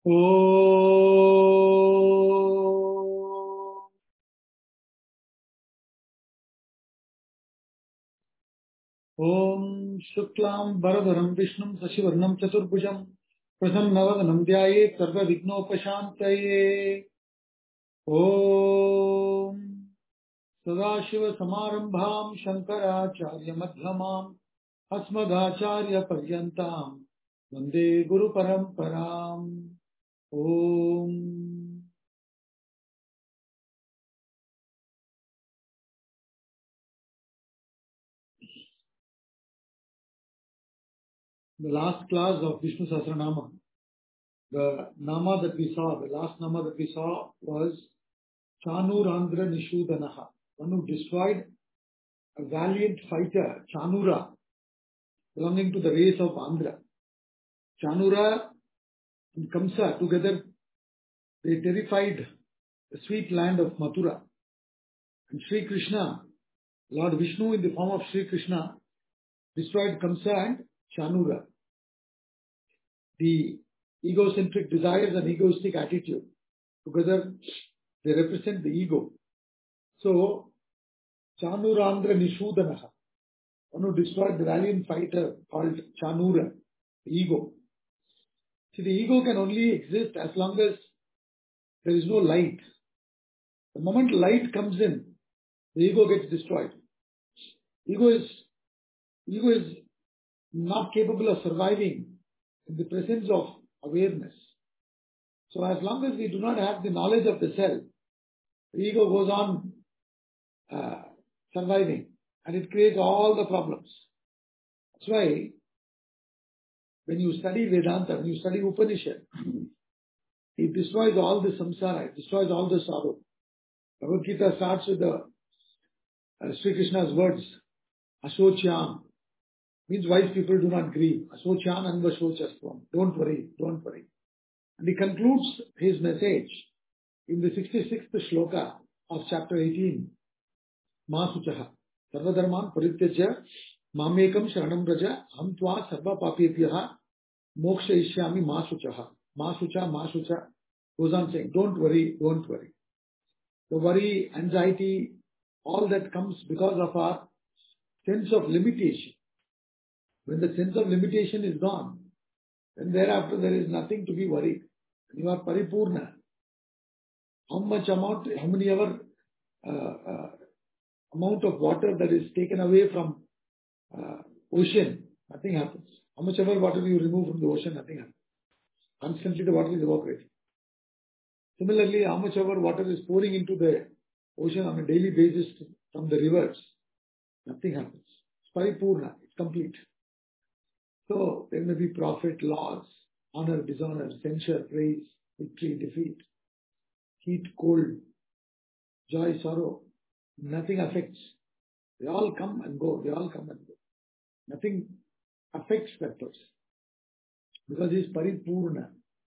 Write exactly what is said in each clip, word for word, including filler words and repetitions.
Om. Om Shuklam Bharadaram Vishnum Sasivarnam Chaturbhujam Prasannavadhanam Dhyayet Sarva Vignopashantaye. Om Sadashiva Samarambham Shankaracharya Madhyamam Asmadacharya Paryantam Vande Guru Paramparam. Om. The last class of Vishnu Sahasranama, the Nama that we saw, the last Nama that we saw was Chanurandra Nishudanaha, one who destroyed a valiant fighter, Chanura, belonging to the race of Andhra. Chanura and Kamsa together, they terrified the sweet land of Mathura. And Sri Krishna, Lord Vishnu in the form of Sri Krishna, destroyed Kamsa and Chanura. The egocentric desires and egoistic attitude, together they represent the ego. So, Chanurandra Nishudanaha, one who destroyed the valiant fighter called Chanura, the ego. See, the ego can only exist as long as there is no light. The moment light comes in, the ego gets destroyed. Ego is, ego is not capable of surviving in the presence of awareness. So as long as we do not have the knowledge of the self, the ego goes on uh, surviving and it creates all the problems. That's why when you study Vedanta, when you study Upanishad, it destroys all the samsara, it destroys all the sorrow. Bhagavad Gita starts with the uh, Sri Krishna's words, Ashochyan, means wise people do not grieve. Asochan anvashochastvam. Don't worry, don't worry. And he concludes his message in the sixty-sixth shloka of chapter eighteen. Masuchaha. Sarvadharman parityaja mamekam sharanam raja ham tva sarva papepyaha moksha ishyami masuchaha. Masucha, masucha. Goes on saying, don't worry, don't worry. The worry, anxiety, all that comes because of our sense of limitation. When the sense of limitation is gone, then thereafter there is nothing to be worried. You are paripurna. How much amount, how many ever uh, uh, amount of water that is taken away from uh, ocean, nothing happens. How much ever water you remove from the ocean, nothing happens. Constantly the water is evaporating. Similarly, how much ever water is pouring into the ocean on a daily basis from the rivers, nothing happens. It's paripurna, it's complete. So there may be profit, loss, honor, dishonor, censure, praise, victory, defeat, heat, cold, joy, sorrow. Nothing affects. They all come and go. They all come and go. Nothing affects that person because he is paripurna.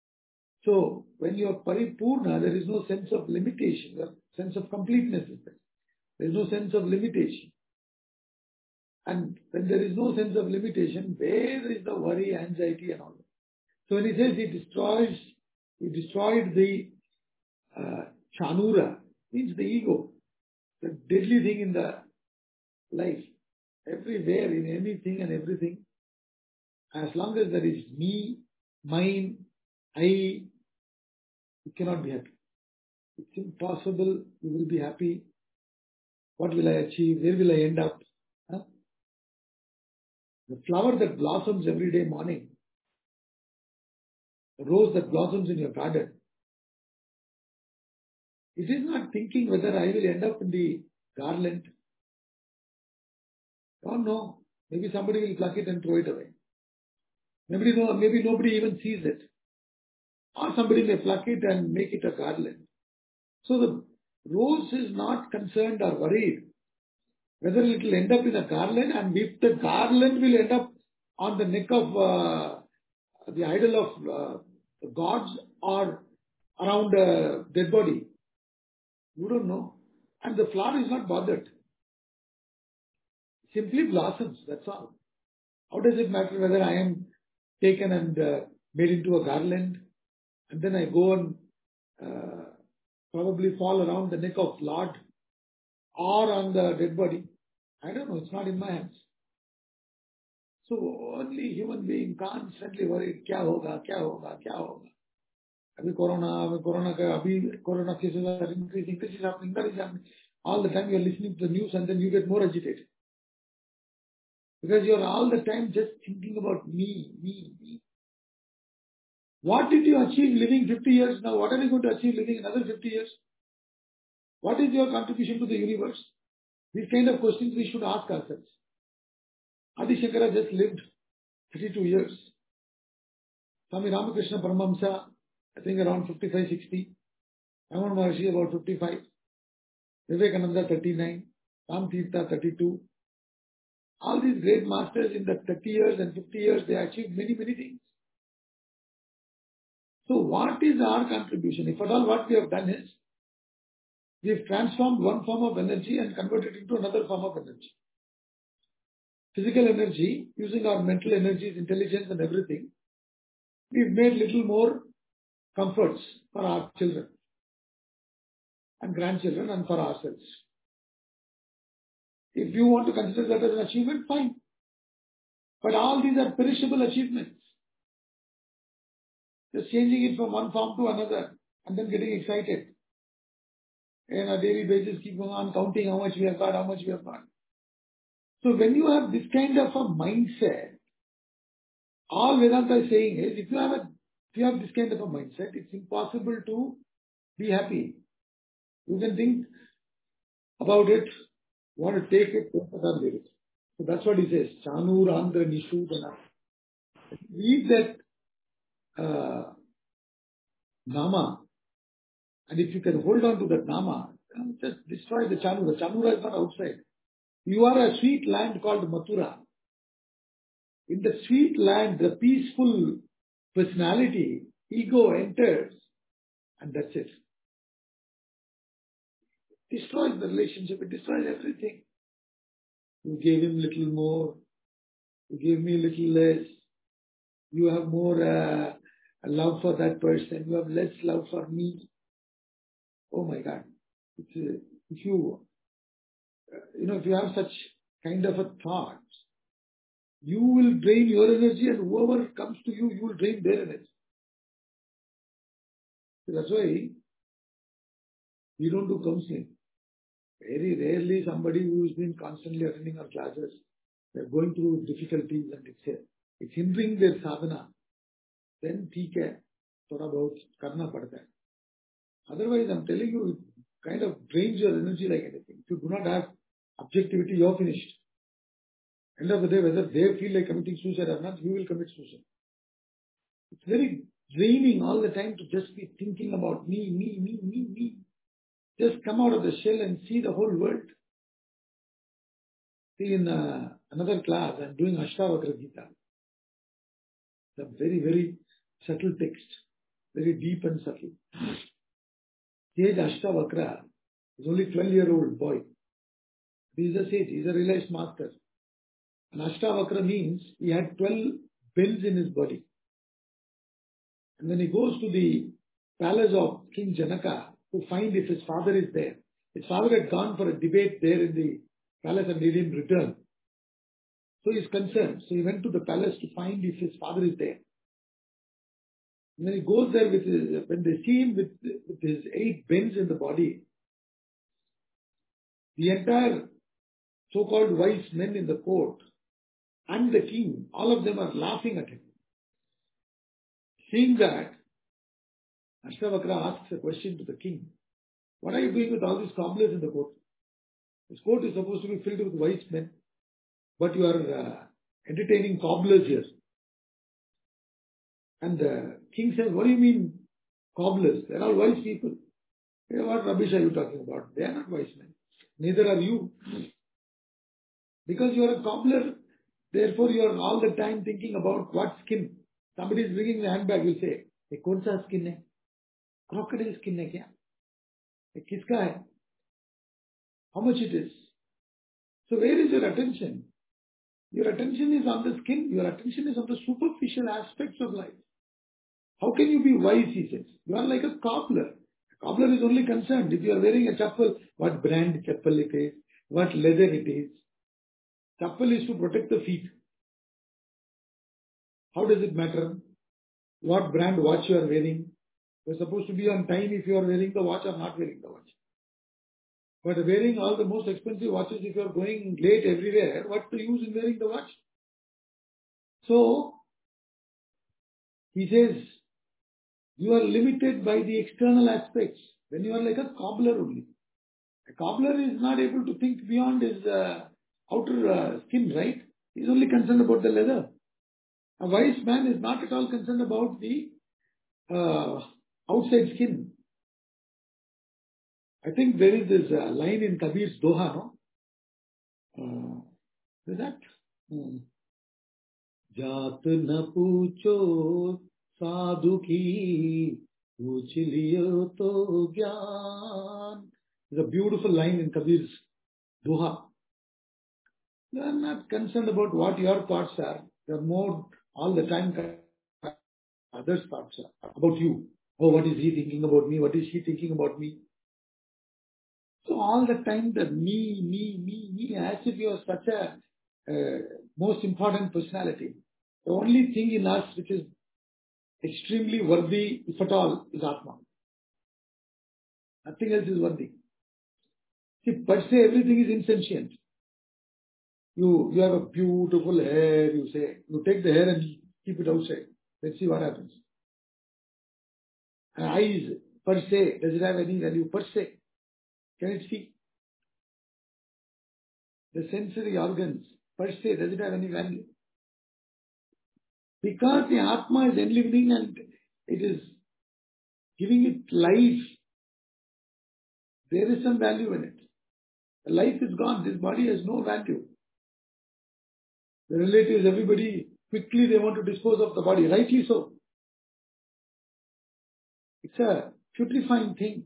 So when you are paripurna, there is no sense of limitation. The sense of completeness is there. There is no sense of limitation. And when there is no sense of limitation, where is the worry, anxiety and all that? So when he says he destroys, he destroyed the uh, Chanura, means the ego, the deadly thing in the life. Everywhere, in anything and everything, as long as there is me, mine, I, you cannot be happy. It's impossible you will be happy. What will I achieve? Where will I end up? Huh? The flower that blossoms every day morning, the rose that blossoms in your garden, it is not thinking whether I will end up in the garland. Don't know. Maybe somebody will pluck it and throw it away. Maybe, no, maybe nobody even sees it. Or somebody may pluck it and make it a garland. So the rose is not concerned or worried whether it will end up in a garland, and if the garland will end up on the neck of uh, the idol of uh, the gods or around a dead body. You don't know. And the flower is not bothered. Simply blossoms, that's all. How does it matter whether I am taken and uh, made into a garland and then I go and uh, probably fall around the neck of Lord or on the dead body. I don't know, it's not in my hands. So only human being constantly worried, क्या होगा, क्या होगा, क्या होगा. Abhi corona, abhi corona, abhi corona cases are increasing, this is happening, that is happening. All the time you are listening to the news and then you get more agitated. Because you are all the time just thinking about me, me, me. What did you achieve living fifty years now? What are you going to achieve living another fifty years? What is your contribution to the universe? These kind of questions we should ask ourselves. Adi Shankara just lived thirty-two years. Swami Ramakrishna Paramahamsa, I think around fifty-five, sixty. Ramana Maharshi about fifty-five. Vivekananda thirty-nine. Ram Tirtha thirty-two. All these great masters in the thirty years and fifty years, they achieved many, many things. So what is our contribution? If at all what we have done is, we have transformed one form of energy and converted it into another form of energy. Physical energy, using our mental energies, intelligence and everything, we've made little more comforts for our children and grandchildren and for ourselves. If you want to consider that as an achievement, fine. But all these are perishable achievements. Just changing it from one form to another and then getting excited. And on a daily basis, keep on counting how much we have got, how much we have got. So when you have this kind of a mindset, all Vedanta is saying is, if you have a, if you have this kind of a mindset, it's impossible to be happy. You can think about it, want to take it, take it or leave it. So that's what he says. Chanur Andhra Nishudana. Read that uh, Nama, and if you can hold on to that Nama, just destroy the Chanura. Chanura is not outside. You are a sweet land called Mathura. In the sweet land, the peaceful personality, ego enters, and that's it. It destroys the relationship, it destroys everything. You gave him little more, you gave me little less, you have more uh, love for that person, you have less love for me. Oh my God. It's, uh, if you, uh, you know, if you have such kind of a thought, you will drain your energy and whoever comes to you, you will drain their energy. So that's why we don't do counseling. Very rarely somebody who has been constantly attending our classes, they're going through difficulties and it's, it's hindering their sadhana. Then theek hai, thoda bahut karna padta hai. Otherwise, I'm telling you, it kind of drains your energy like anything. If you do not have objectivity, you're finished. End of the day, whether they feel like committing suicide or not, you will commit suicide. It's very draining all the time to just be thinking about me, me, me, me, me. Just come out of the shell and see the whole world. See, in uh, another class, I'm doing Ashtavakra Gita. It's a very, very subtle text. Very deep and subtle. Sage Ashtavakra is only twelve-year-old boy. He is a sage. He is a realized master. And Ashtavakra means he had twelve bells in his body. And when he goes to the palace of King Janaka to find if his father is there, his father had gone for a debate there in the palace and he didn't return. So he's concerned. So he went to the palace to find if his father is there. And when he goes there with his, when they see him with, with his eight bends in the body, the entire so-called wise men in the court and the king, all of them are laughing at him. Seeing that, Ashtavakra asks a question to the king. What are you doing with all these cobblers in the court? This court is supposed to be filled with wise men, but you are uh, entertaining cobblers here. And the king says, what do you mean cobblers? They are all wise people. Hey, what rubbish are you talking about? They are not wise men. Neither are you. Because you are a cobbler, therefore you are all the time thinking about what skin. Somebody is bringing the handbag, you say, hey, kaun sa skin hai? Crocodile skin hai kya? Hey, kiska hai? How much it is? So where is your attention? Your attention is on the skin. Your attention is on the superficial aspects of life. How can you be wise, he says? You are like a cobbler. A cobbler is only concerned if you are wearing a chappal, what brand chappal it is, what leather it is. Chappal is to protect the feet. How does it matter what brand watch you are wearing? You are supposed to be on time if you are wearing the watch or not wearing the watch. But wearing all the most expensive watches, if you are going late everywhere, what's the use in wearing the watch? So, he says, you are limited by the external aspects when you are like a cobbler only. A cobbler is not able to think beyond his uh, outer uh, skin, right? He's only concerned about the leather. A wise man is not at all concerned about the uh, outside skin. I think there is this uh, line in Kabir's Doha, no? Uh, is that? Hmm. जात न पूछो साधु की पूछ लियो तो ज्ञान. It's a beautiful line in Kabir's Doha. You are not concerned about what your thoughts are. You are more all the time others' thoughts are about you. Oh, what is he thinking about me? What is she thinking about me? So all the time the me, me, me, me, as if you are such a uh, most important personality. The only thing in us which is extremely worthy, if at all, is Atma. Nothing else is worthy. See, per se, everything is insentient. You, you have a beautiful hair, you say. You take the hair and keep it outside. Let's see what happens. And eyes, per se, does it have any value? Per se. Can it see? The sensory organs, per se, does it have any value? Because the Atma is enlivening and it is giving it life, there is some value in it. The life is gone. This body has no value. The relatives, everybody, quickly they want to dispose of the body. Rightly so. It's a putrefying thing.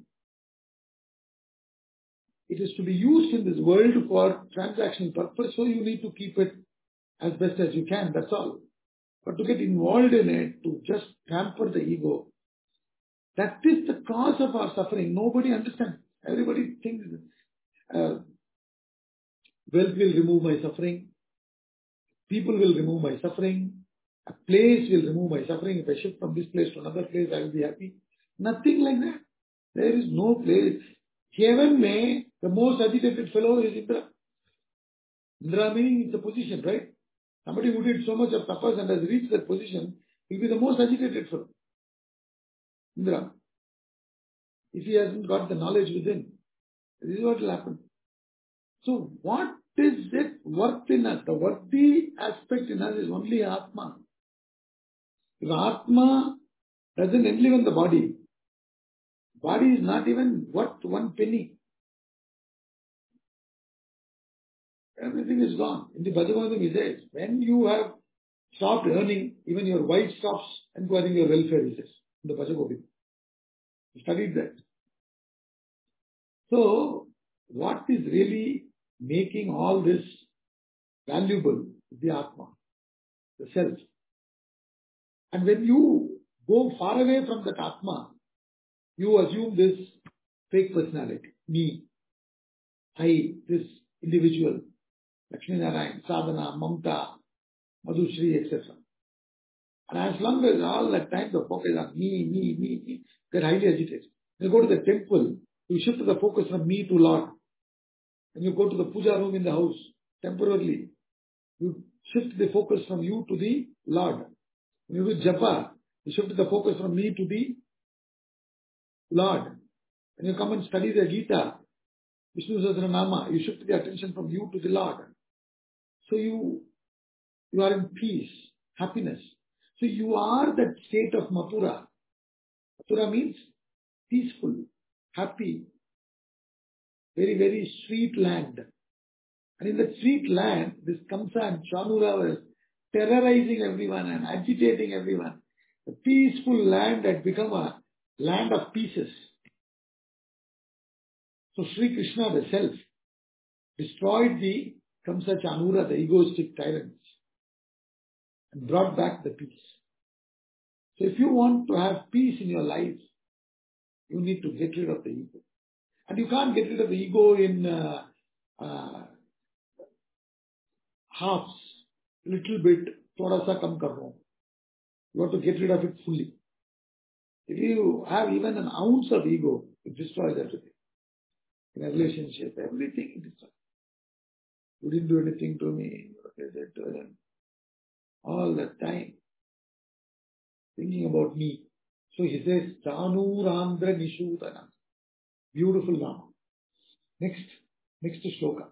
It is to be used in this world for transactional purpose, so you need to keep it as best as you can. That's all. But to get involved in it, to just hamper the ego, that is the cause of our suffering. Nobody understands. Everybody thinks uh, wealth will remove my suffering. People will remove my suffering. A place will remove my suffering. If I shift from this place to another place, I will be happy. Nothing like that. There is no place. Heaven may, the most agitated fellow is Indra. Indra meaning it's a position, right? Somebody who did so much of tapas and has reached that position will be the most agitated fellow. Indra. If he hasn't got the knowledge within, this is what will happen. So what is it worth in us? The worthy aspect in us is only Atma. If Atma doesn't enliven the body, body is not even worth one penny. Everything is gone. In the Bhajavadam he says, when you have stopped earning, even your wife stops inquiring your welfare, he says, in the Bhajavadam. He studied that. So, what is really making all this valuable is the Atma, the self. And when you go far away from that Atma, you assume this fake personality, me, I, this individual, Lakshmi Narayan, Sadhana, Mamta, Madhushri, et cetera. And as long as all that time the focus on me, me, me, me, get highly agitated. You go to the temple, you shift the focus from me to Lord. When you go to the puja room in the house, temporarily, you shift the focus from you to the Lord. When you do japa, you shift the focus from me to the Lord. When you come and study the Gita, Vishnu Sahasranama, you shift the attention from you to the Lord. So you, you are in peace, happiness. So you are that state of Mathura. Mathura means peaceful, happy, very, very sweet land. And in that sweet land, this Kamsa and Chanura was terrorizing everyone and agitating everyone. The peaceful land had become a land of pieces. So Sri Krishna, the self, destroyed the Kamsa Chanura, the egoistic tyrants, and brought back the peace. So if you want to have peace in your life, you need to get rid of the ego. And you can't get rid of the ego in uh, uh, halves, little bit, thoda sa kam kar raha hu. You have to get rid of it fully. If you have even an ounce of ego, it destroys everything. In a relationship, everything it destroys. You didn't do anything to me. All the time. Thinking about me. So he says, Chanurandra Nishudana. Beautiful Nama. Next, next shloka.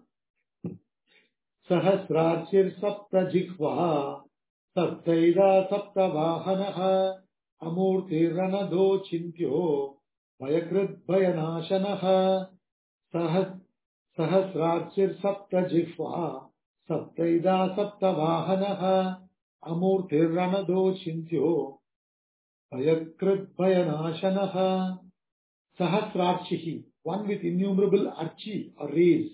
Sahasrachir sapta jikva saptaida sapta vahanaha amurti ranado chintyo vayakrit vayanashanaha sahas sahasrachir sapta jikva saptaida sapta vahanaha amurti ranado chintyo vayakrit vayanashanaha sahasrachihi, one with innumerable archi or rays.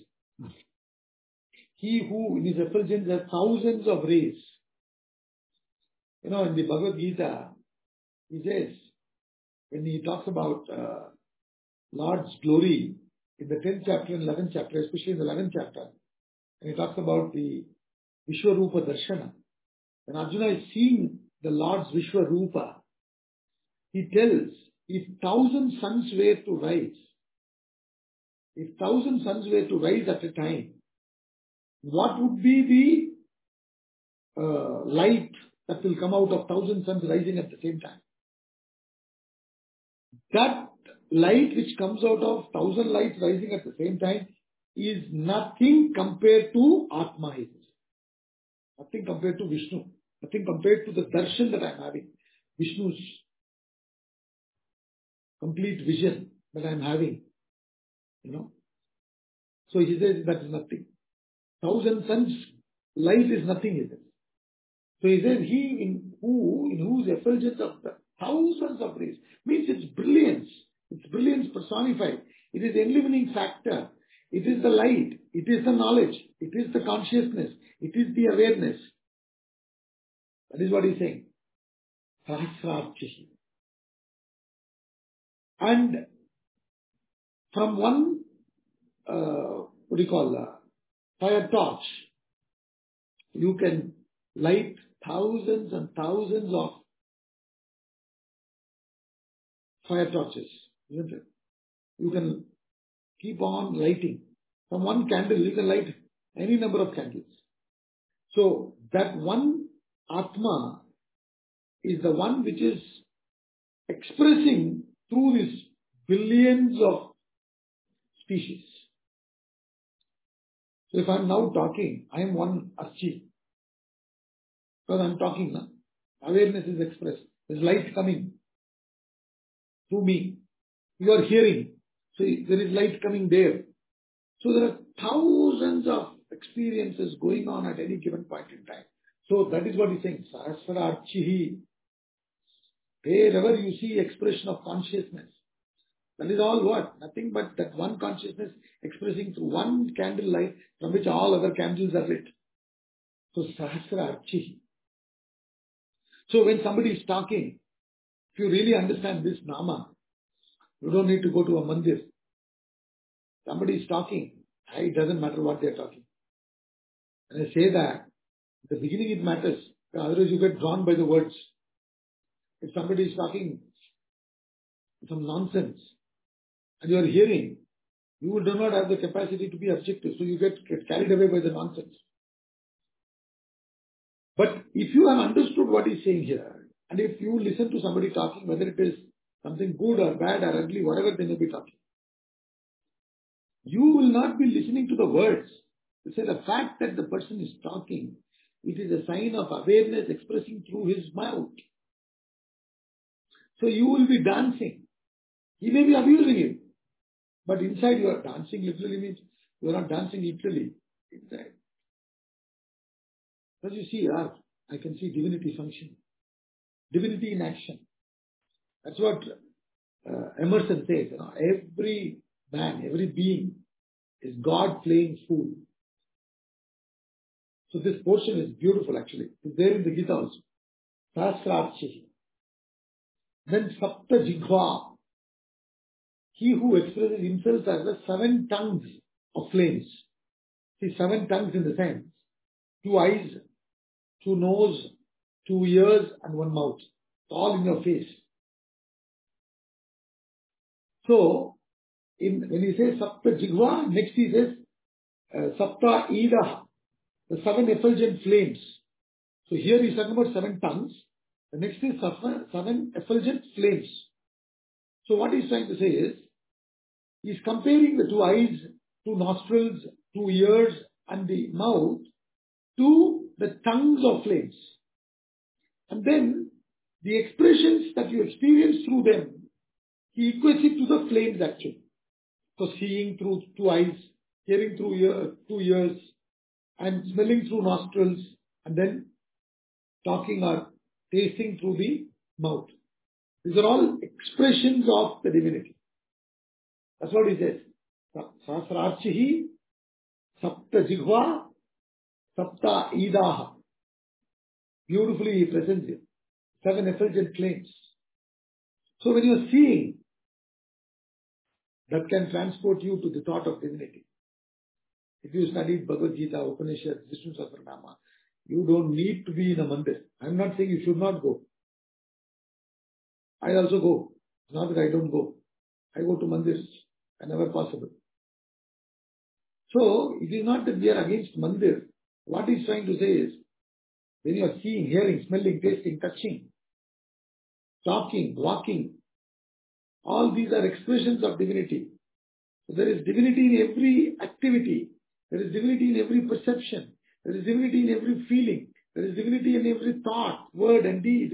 He who in his effulgence has thousands of rays. You know, in the Bhagavad Gita, he says, when he talks about uh, Lord's glory, in the tenth chapter and eleventh chapter, especially in the eleventh chapter, and he talks about the Vishwarupa Darshana. When Arjuna is seeing the Lord's Vishwarupa, he tells, if thousand suns were to rise, if thousand suns were to rise at a time, what would be the uh, light that will come out of thousand suns rising at the same time? That light which comes out of thousand lights rising at the same time is nothing compared to Atma. He says. Nothing compared to Vishnu. Nothing compared to the darshan that I am having. Vishnu's complete vision that I am having. You know. So he says that is nothing. Thousand suns light is nothing, he says. So he says, he in who, in whose effulgence of the thousands of rays, means it's brilliance. It's brilliance personified. It is the enlivening factor. It is the light. It is the knowledge. It is the consciousness. It is the awareness. That is what he's saying. Sahasrarchihi. And from one, uh, what do you call, uh, fire torch, you can light thousands and thousands of fire torches, isn't it? You can keep on lighting. From one candle, you can light any number of candles. So that one Atma is the one which is expressing through these billions of species. So if I am now talking, I am one Archi. Because I am talking now. Awareness is expressed. There is light coming through me. You are hearing. So there is light coming there. So there are thousands of experiences going on at any given point in time. So that is what he's saying. Sahasrarchihi. Wherever you see expression of consciousness, that is all what? Nothing but that one consciousness expressing through one candle light from which all other candles are lit. So Sahasrarchihi. So when somebody is talking, if you really understand this Nama, you don't need to go to a mandir. Somebody is talking, it doesn't matter what they are talking. And I say that, at the beginning it matters, otherwise you get drawn by the words. If somebody is talking some nonsense, and you are hearing, you do not have the capacity to be objective, so you get, get carried away by the nonsense. But if you have understood what he's saying here, and if you listen to somebody talking, whether it is something good or bad or ugly, whatever they may be talking, you will not be listening to the words. You say the fact that the person is talking, it is a sign of awareness expressing through his mouth. So you will be dancing. He may be abusing you, but inside you are dancing literally means you are not dancing literally inside. As you see art, I can see divinity functioning. Divinity in action. That's what uh, Emerson says. You know, every man, every being is God playing fool. So this portion is beautiful actually. It's there in the Gita also. Sahasrarchihi. Then Sapta Jighva, he who expresses himself as the seven tongues of flames. See, seven tongues in the sense, two eyes, two nose, two ears and one mouth, all in your face. So, in, when he says Sapta Jighva, next he says uh, Sapta Ida, the seven effulgent flames. So here he's talking about seven tongues. The next is seven effulgent flames. So what he's trying to say is, he's comparing the two eyes, two nostrils, two ears and the mouth to the tongues of flames. And then the expressions that you experience through them, he equates it to the flames actually. So seeing through two eyes, hearing through ear, two ears, and smelling through nostrils, and then talking or tasting through the mouth. These are all expressions of the divinity. That's what he says. Sahasrarchihi, Sapta Jighva, Sapta Idaha. Beautifully he presents it. Seven effulgent flames. So when you are seeing, that can transport you to the thought of divinity. If you studied Bhagavad Gita, Upanishads, Vishnu Sahasranama, you don't need to be in a mandir. I'm not saying you should not go. I also go. It's not that I don't go. I go to mandirs whenever possible. So, it is not that we are against mandir. What he's trying to say is, when you are seeing, hearing, smelling, tasting, touching, talking, walking, all these are expressions of divinity. So there is divinity in every activity. There is divinity in every perception. There is divinity in every feeling. There is divinity in every thought, word and deed.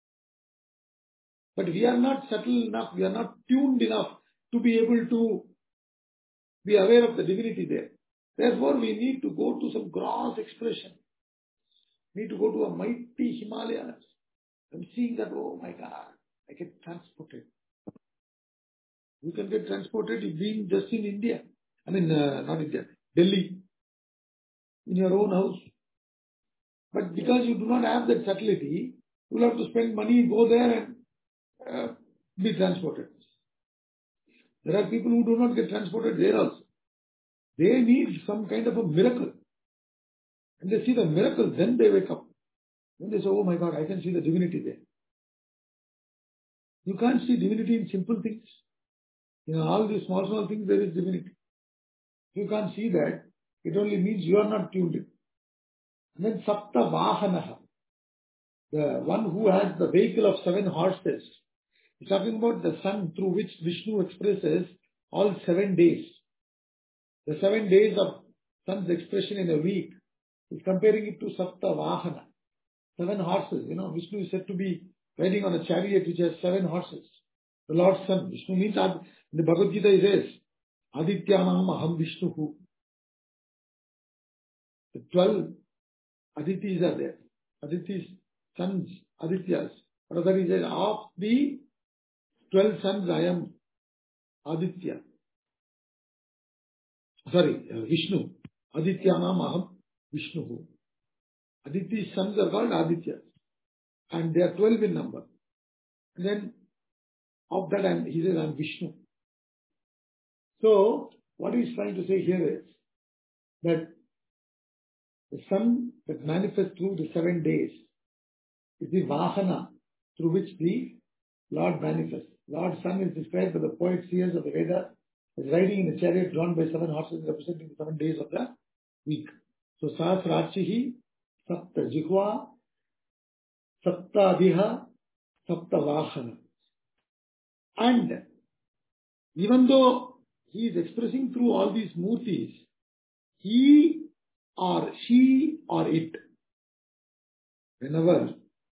But we are not subtle enough, we are not tuned enough to be able to be aware of the divinity there. Therefore, we need to go to some gross expression. We need to go to a mighty Himalayas. I'm seeing that, oh my God, I get transported. You can get transported if being just in India. I mean, uh, not India, Delhi, in your own house. But because you do not have that subtlety, you will have to spend money, go there and uh, be transported. There are people who do not get transported there also. They need some kind of a miracle. And they see the miracle, then they wake up. Then they say, oh my God, I can see the divinity there. You can't see divinity in simple things. In all these small, small things, there is divinity. You can't see that. It only means you are not tuned in. And then Sapta Vahanaha, the one who has the vehicle of seven horses. He's talking about the sun through which Vishnu expresses all seven days. The seven days of sun's expression in a week. He's comparing it to Sapta Vahana. Seven horses. You know, Vishnu is said to be riding on a chariot which has seven horses. The Lord's Son. Vishnu means, in the Bhagavad Gita he says, Adityanam aham Vishnuhu. The twelve Aditis are there. Aditis, sons, Adityas. Rather he says, of the twelve sons I am Aditya. Sorry, uh, Vishnu. Adityanam aham Vishnuhu. Aditi's sons are called Adityas. And they are twelve in number. And then of that I'm, he says I am Vishnu. So what he is trying to say here is that the sun that manifests through the seven days is the Vahana through which the Lord manifests. Lord's Son is described by the poet seers of the Vedas as riding in a chariot drawn by seven horses representing the seven days of the week. So Sahasrarchihi, Sapta Jighva, Sapta Adiha, Sapta Vahana. And even though he is expressing through all these murtis, he or she or it, whenever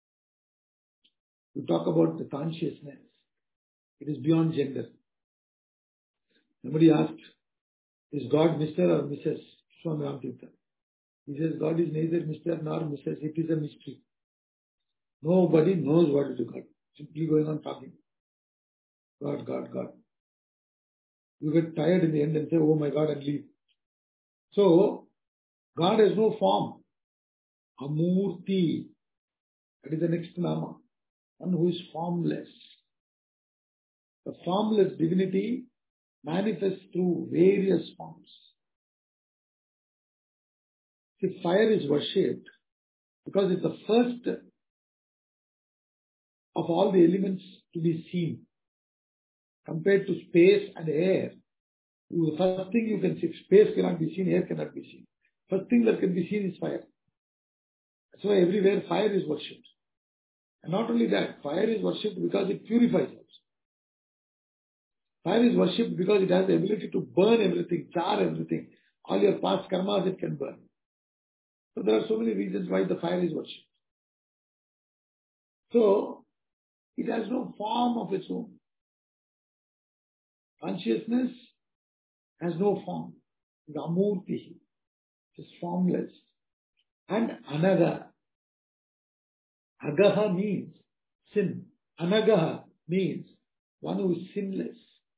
you talk about the consciousness, it is beyond gender. Somebody asked, is God Mister or Missus Swami Ramtirtha? He says, God is neither Mister nor Missus It is a mystery. Nobody knows what is God. Simply going on talking. God, God, God. You get tired in the end and say, oh my God, and leave. So, God has no form. Amurti. That is the next nama. One who is formless. The formless divinity manifests through various forms. See, fire is worshipped because it's the first of all the elements to be seen. Compared to space and air, the first thing you can see, space cannot be seen, air cannot be seen. First thing that can be seen is fire. That's why everywhere fire is worshipped. And not only that, fire is worshipped because it purifies us. Fire is worshipped because it has the ability to burn everything, char everything. All your past karmas it can burn. So there are so many reasons why the fire is worshipped. So, it has no form of its own. Consciousness has no form. It's amurti. It's formless. And anaga. Agaha means sin. Anagaha means one who is sinless.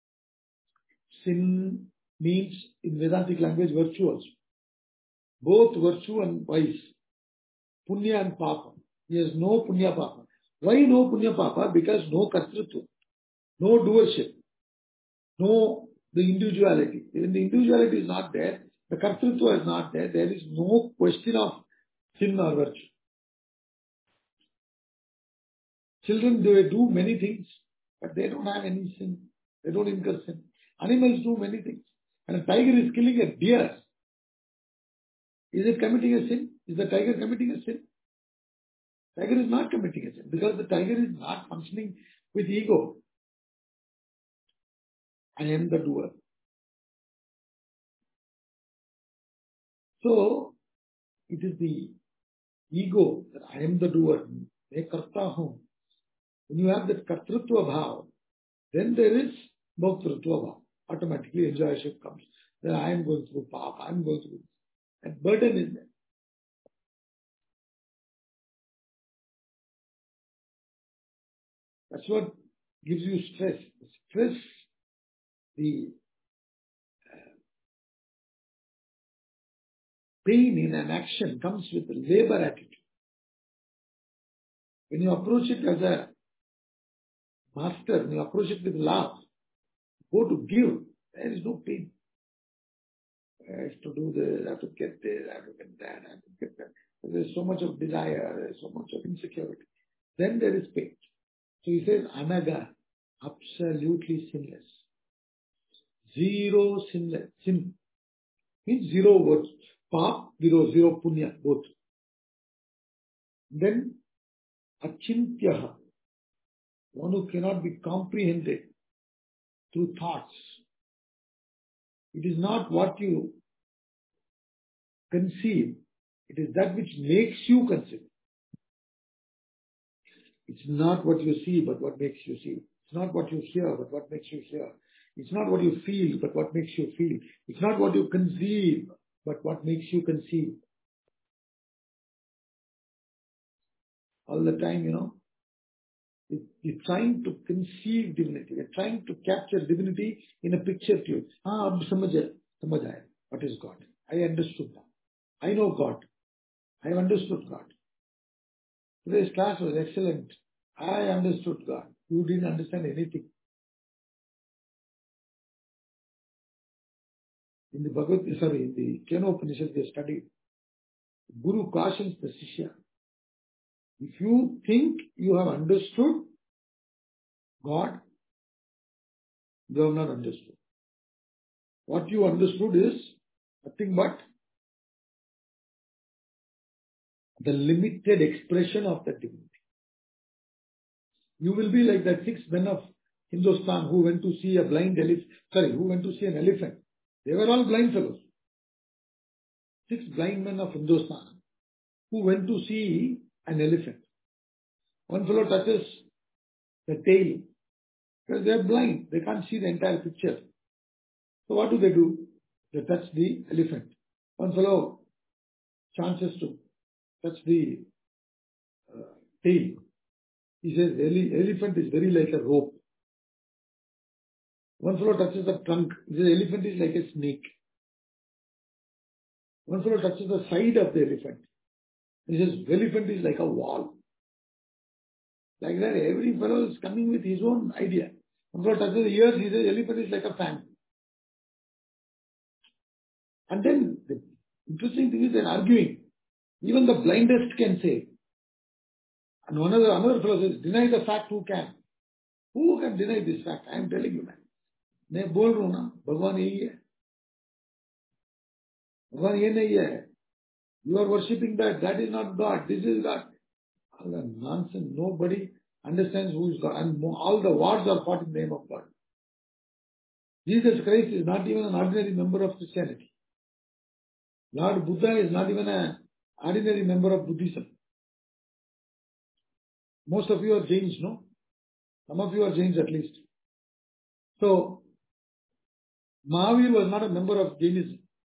Sin means in Vedantic language virtue also. Both virtue and vice. Punya and papa. He has no punya papa. Why no punya papa? Because no kartrutva. No doership. No the individuality. When the individuality is not there, the kartrutva is not there, there is no question of sin or virtue. Children, they do many things, but they don't have any sin. They don't incur sin. Animals do many things. And a tiger is killing a deer. Is it committing a sin? Is the tiger committing a sin? Tiger is not committing a sin because the tiger is not functioning with ego. I am the doer. So, it is the ego that I am the doer. Main karta hoon. When you have that kartrutva bhav, then there is bhoktrutva bhav. Automatically enjoyship comes. Then I am going through path, I am going through this. And burden is there. That's what gives you stress. The stress, the uh, pain in an action comes with the labor attitude. When you approach it as a master, when you approach it with love, go to give, there is no pain. I have to do this, I have to get this, I have to get that, I have to get that. There's so much of desire, there's so much of insecurity. Then there is pain. So he says, anaga, absolutely sinless. Zero sinless. Sin means zero words. Pap, zero, zero punya, both. Then, achintyaha, one who cannot be comprehended through thoughts. It is not what you conceive, it is that which makes you conceive. It's not what you see, but what makes you see. It's not what you hear, but what makes you hear. It's not what you feel, but what makes you feel. It's not what you conceive, but what makes you conceive. All the time, you know, you're trying to conceive divinity. You're trying to capture divinity in a picture tube. Ah, ab samajh hai, samajh aaya. What is God? I understood that. I know God. I have understood God. Today's class was excellent. I understood God. You didn't understand anything. In the Bhagavad, sorry, in the Kena Upanishad they studied. Guru cautions the Shishya. If you think you have understood God, you have not understood. What you understood is nothing but the limited expression of the divinity. You will be like that six men of Hindustan who went to see a blind elephant, sorry, who went to see an elephant. They were all blind fellows. Six blind men of Hindustan who went to see an elephant. One fellow touches the tail because they are blind. They can't see the entire picture. So what do they do? They touch the elephant. One fellow chances to touch the uh, tail. He says, Ele- elephant is very like a rope. One fellow touches the trunk. He says, elephant is like a snake. One fellow touches the side of the elephant. He says, elephant is like a wall. Like that, every fellow is coming with his own idea. Control touches the ears, he says elephant is like a fan. And then the interesting thing is they're arguing. Even the blindest can say. And one other, another fellow says, deny the fact who can. Who can deny this fact? I am telling you, man. मैं बोल रहा हूं ना, भगवान यही है. भगवान ये नहीं है. You are worshipping that. That is not God. This is God. All the nonsense. Nobody understands who is God. And all the wars are fought in the name of God. Jesus Christ is not even an ordinary member of Christianity. Lord Buddha is not even an ordinary member of Buddhism. Most of you are Jains, no? Some of you are Jains at least. So, Mahavir was not a member of Jainism.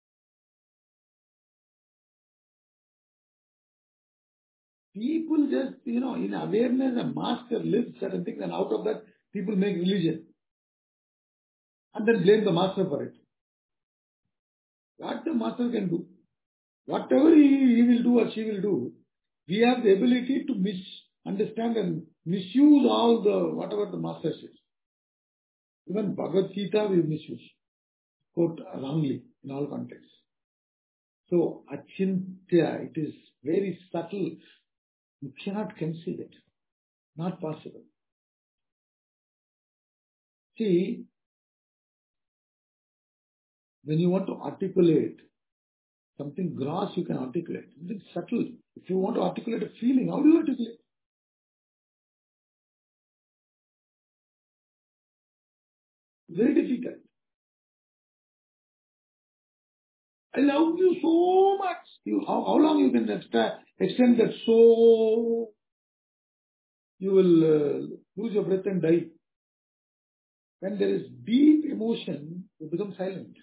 People just, you know, in awareness, a master lives certain things, and out of that, people make religion. And then blame the master for it. What the master can do, whatever he, he will do or she will do, we have the ability to misunderstand and misuse all the, whatever the master says. Even Bhagavad Gita we misuse, quote wrongly in all contexts. So, Achintya, it is very subtle. You cannot conceive it. Not possible. See, when you want to articulate something gross, you can articulate. Something subtle. If you want to articulate a feeling, how do you articulate? Very difficult. I love you so much. You, how, how long you can extra, extend that so you will uh, lose your breath and die. When there is deep emotion, you become silent.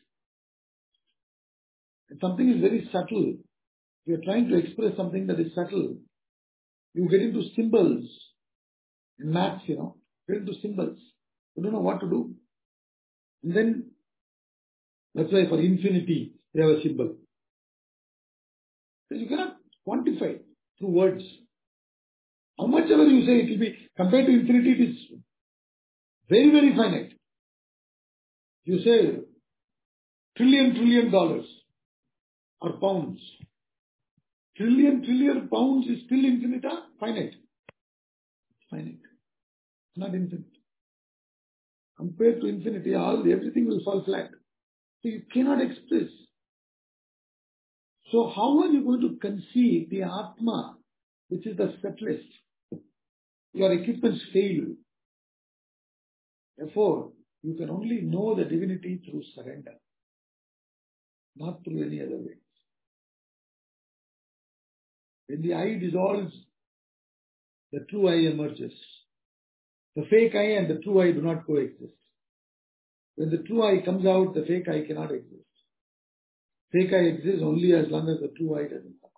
If something is very subtle, if you are trying to express something that is subtle, you get into symbols. In maths, you know, get into symbols. You don't know what to do. And then, that's why for infinity, they have a symbol. Because you cannot quantify through words. How much ever you say, it will be, compared to infinity, it is very, very finite. You say, trillion, trillion dollars or pounds. Trillion, trillion pounds is still infinite or finite? It's finite. It's not infinite. Compared to infinity, all everything will fall flat. So you cannot express. So how are you going to conceive the Atma, which is the subtlest? Your equipments fail. Therefore, you can only know the divinity through surrender, not through any other way. When the I dissolves, the true I emerges. The fake I and the true I do not coexist. When the true I comes out, the fake I cannot exist. Fake I exists only as long as the true I doesn't come.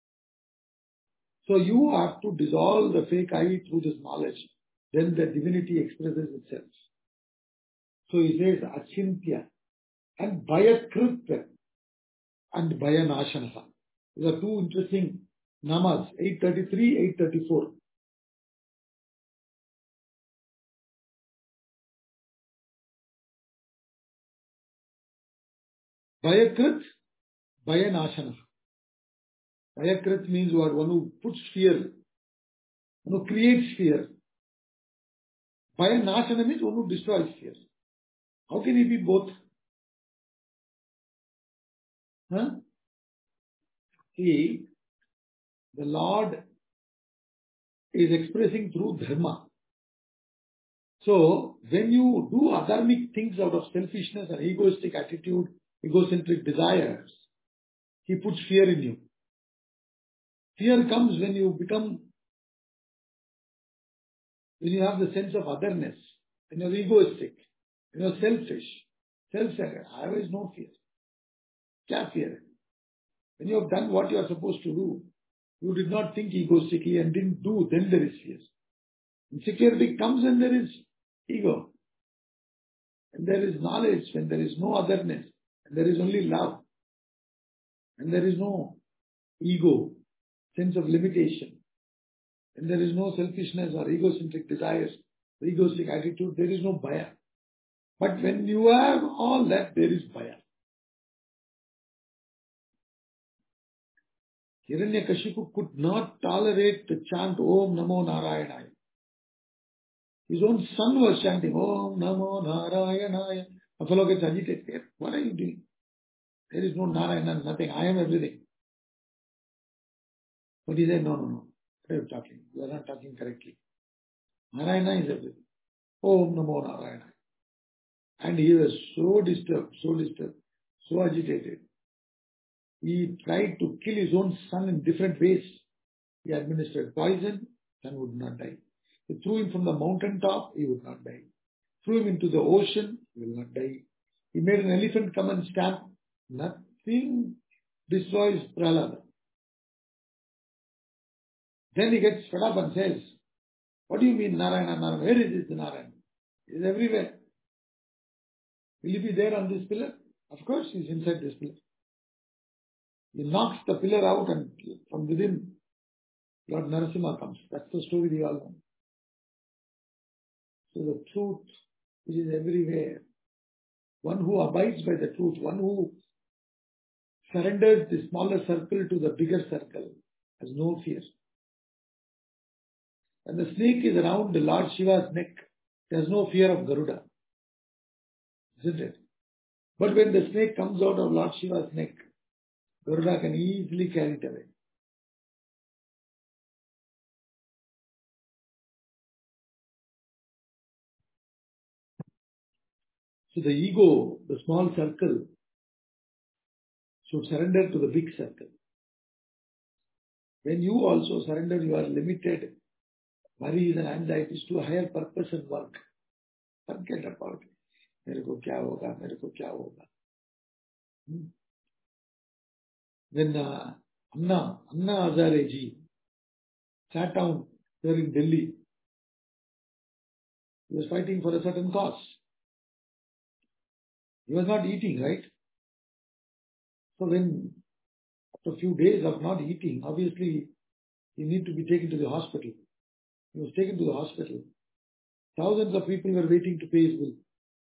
So you have to dissolve the fake I through this knowledge. Then the divinity expresses itself. So he says Achintya and Bhayakrit and Bhayanashanaha. These are two interesting namas, eight thirty-three, eight thirty-four. Bhayakrit, Bhayanashanaha. Bhayakrit means what? One who puts fear, one who creates fear. Bhayanashana means one who destroys fear. How can he be both? Huh? See, the Lord is expressing through dharma. So, when you do adharmic things out of selfishness and egoistic attitude, egocentric desires, he puts fear in you. Fear comes when you become, when you have the sense of otherness, when you're egoistic, when you're selfish, self-centered. I always no fear. Kya fear? When you have done what you are supposed to do, you did not think egoistically and didn't do, then there is fear. Insecurity comes when there is ego. When there is knowledge, when there is no otherness, and there is only love, and there is no ego, sense of limitation, and there is no selfishness or egocentric desires, the egoistic attitude, there is no bhaya. But when you have all that, there is bhaya. Hiranyakashipu could not tolerate the chant Om Namo Narayanaya. His own son was chanting Om Namo Narayanaya. A fellow gets agitated. What are you doing? There is no Narayana, nothing. I am everything. But he said, no, no, no. What are you talking? You are not talking correctly. Narayana is everything. Om Namo Narayana. And he was so disturbed, so disturbed, so agitated. He tried to kill his own son in different ways. He administered poison, son would not die. He threw him from the mountain top, he would not die. Threw him into the ocean, he will not die. He made an elephant come and stamp. Nothing destroys Prahlada. Then he gets fed up and says, what do you mean Narayana, Narayana? Where is this Narayana? He is everywhere. Will he be there on this pillar? Of course he is inside this pillar. He knocks the pillar out and from within Lord Narasimha comes. That's the story we all know. So the truth which is everywhere, one who abides by the truth, one who surrenders the smaller circle to the bigger circle, has no fear. When the snake is around the Lord Shiva's neck, there is no fear of Garuda. Isn't it? But when the snake comes out of Lord Shiva's neck, Garuda can easily carry it away. So the ego, the small circle, should surrender to the big circle. When you also surrender your limited worries and anxieties to a higher purpose and work, forget about it. मेरे को क्या होगा, मेरे को क्या होगा. Hmm. When uh, Anna, Anna Hazare ji sat down there in Delhi, he was fighting for a certain cause. He was not eating, right? So when after a few days of not eating, obviously he needed to be taken to the hospital. He was taken to the hospital. Thousands of people were waiting to pay his bill.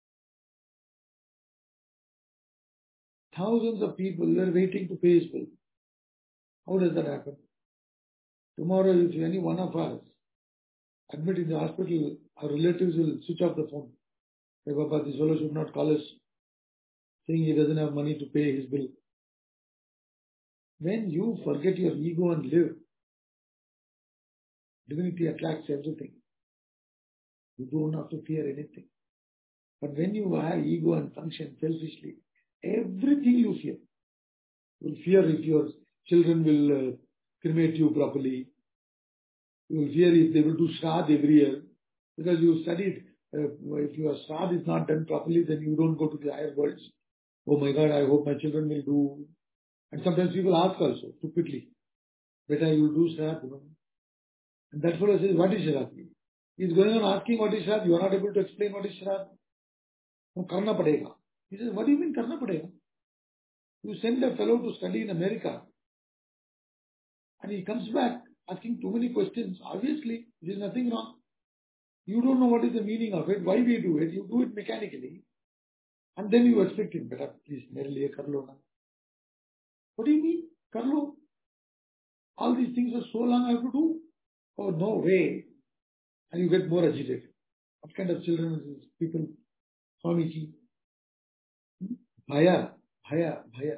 Thousands of people were waiting to pay his bill. How does that happen? Tomorrow, if any one of us admit in the hospital, our relatives will switch off the phone. Hey, Baba, this fellow should not call us, saying he doesn't have money to pay his bill. When you forget your ego and live, divinity attracts everything. You don't have to fear anything. But when you have ego and function selfishly, everything you fear. You will fear if your children will uh, cremate you properly. You will fear if they will do Shraddh every year. Because you studied, uh, if your Shraddh is not done properly, then you don't go to the higher worlds. Oh my God, I hope my children will do. And sometimes people ask also, stupidly, Beta, you will do Shraddh. You know? And that fellow says, what is Shraddh? He's going on asking what is Shraddh. You are not able to explain what is Shraddh. No, karna padega. He says, what do you mean karna padega? You send a fellow to study in America and he comes back asking too many questions. Obviously, there is nothing wrong. You don't know what is the meaning of it, why we do it. You do it mechanically and then you expect him, Beta, please, mere liye kar lo na. What do you mean? Kar lo? All these things are so long I have to do. Oh, no way. And you get more agitated. What kind of children are these people? Swamiji. Bhaya, bhaya, bhaya.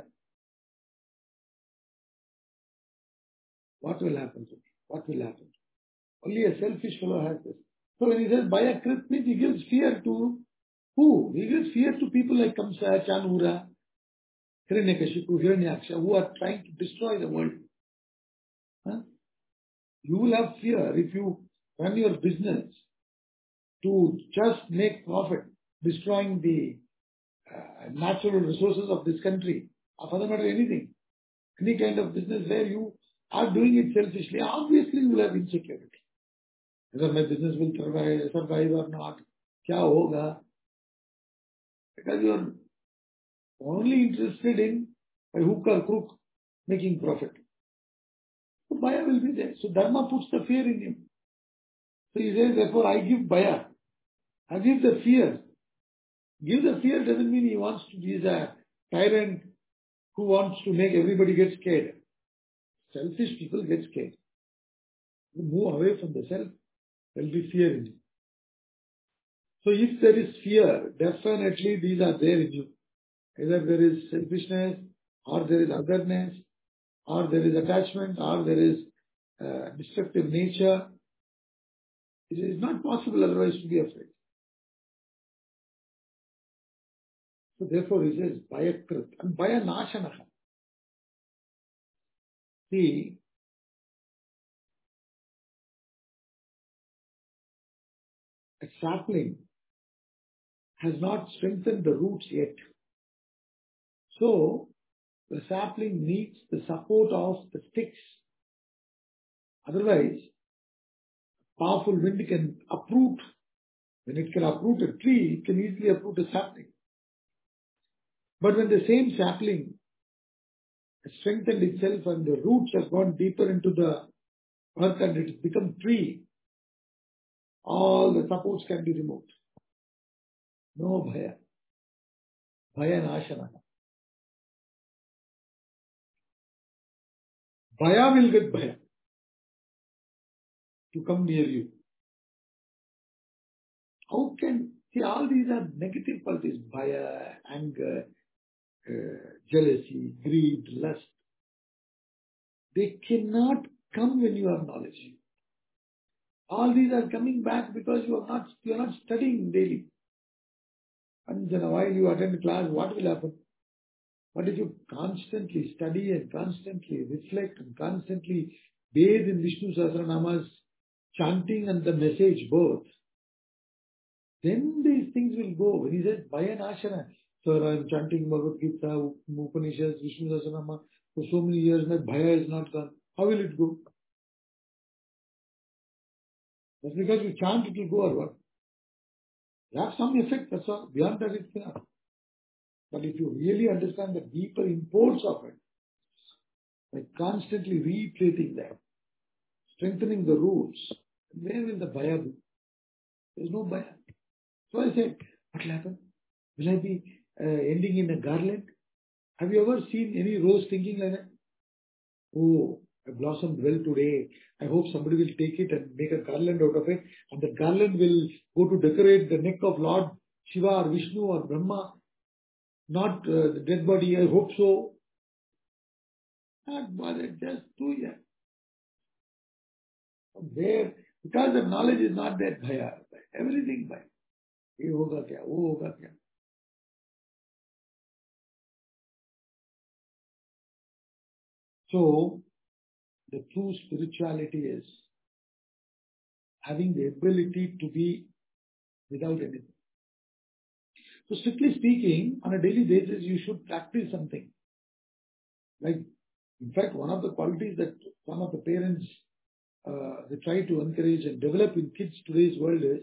What will happen to me? What will happen? Only a selfish fellow has this. So when he says bhaya krit means he gives fear to who? He gives fear to people like Kamsa, Chanura, Hiranyakashipu, Hiranyaksha, who are trying to destroy the world. Huh? You will have fear if you run your business to just make profit, destroying the uh, natural resources of this country, or for the matter anything. Any kind of business where you are doing it selfishly, obviously you will have insecurity. Whether my business will survive, survive or not, kya hoga? Because you are only interested in by hook or crook making profit. So bhaya will be there. So dharma puts the fear in him. So he says, therefore I give bhaya. I give the fear. Give the fear doesn't mean he wants to be a tyrant who wants to make everybody get scared. Selfish people get scared. You move away from the self, there will be fear in you. So if there is fear, definitely these are there in you. Either there is selfishness, or there is otherness, or there is attachment, or there is uh, destructive nature. It is not possible otherwise to be afraid. So therefore he says, Bhayakrit and Bhayanashanaha. See, a sapling has not strengthened the roots yet. So the sapling needs the support of the sticks. Otherwise, powerful wind can uproot. When it can uproot a tree, it can easily uproot a sapling. But when the same sapling has strengthened itself and the roots have gone deeper into the earth and it has become tree, all the supports can be removed. No bhaya. Bhaya nashana. Bhaya will get bhaya to come near you. How can, see, all these are negative qualities. Bhaya, anger, uh, jealousy, greed, lust. They cannot come when you have knowledge. All these are coming back because you are not, you are not studying daily. Once in a while you attend class, what will happen? But if you constantly study and constantly reflect and constantly bathe in Vishnu Sahasranama's chanting and the message both, then these things will go. When he says Bhaya Nashana, sir, I am chanting Bhagavad Gita, Upanishads, Vishnu Sahasranama for so many years, my Bhaya is not gone. How will it go? That's because you chant, it will go or what? You have some effect, that's all. Beyond that, it cannot. But if you really understand the deeper imports of it, by constantly replating that, strengthening the roots, where will the bhaya be? There is no bhaya. So I said, what will happen? Will I be uh, ending in a garland? Have you ever seen any rose thinking like that? Oh, I blossomed well today. I hope somebody will take it and make a garland out of it. And the garland will go to decorate the neck of Lord Shiva or Vishnu or Brahma. Not uh, the dead body, I hope so. Not bothered, just do it. There, because the knowledge is not that bhaya, everything bhaya. Ye hoga kya, wo hoga kya. So, the true spirituality is having the ability to be without anything. So, strictly speaking, on a daily basis, you should practice something. Like, in fact, one of the qualities that some of the parents uh, they try to encourage and develop in kids today's world is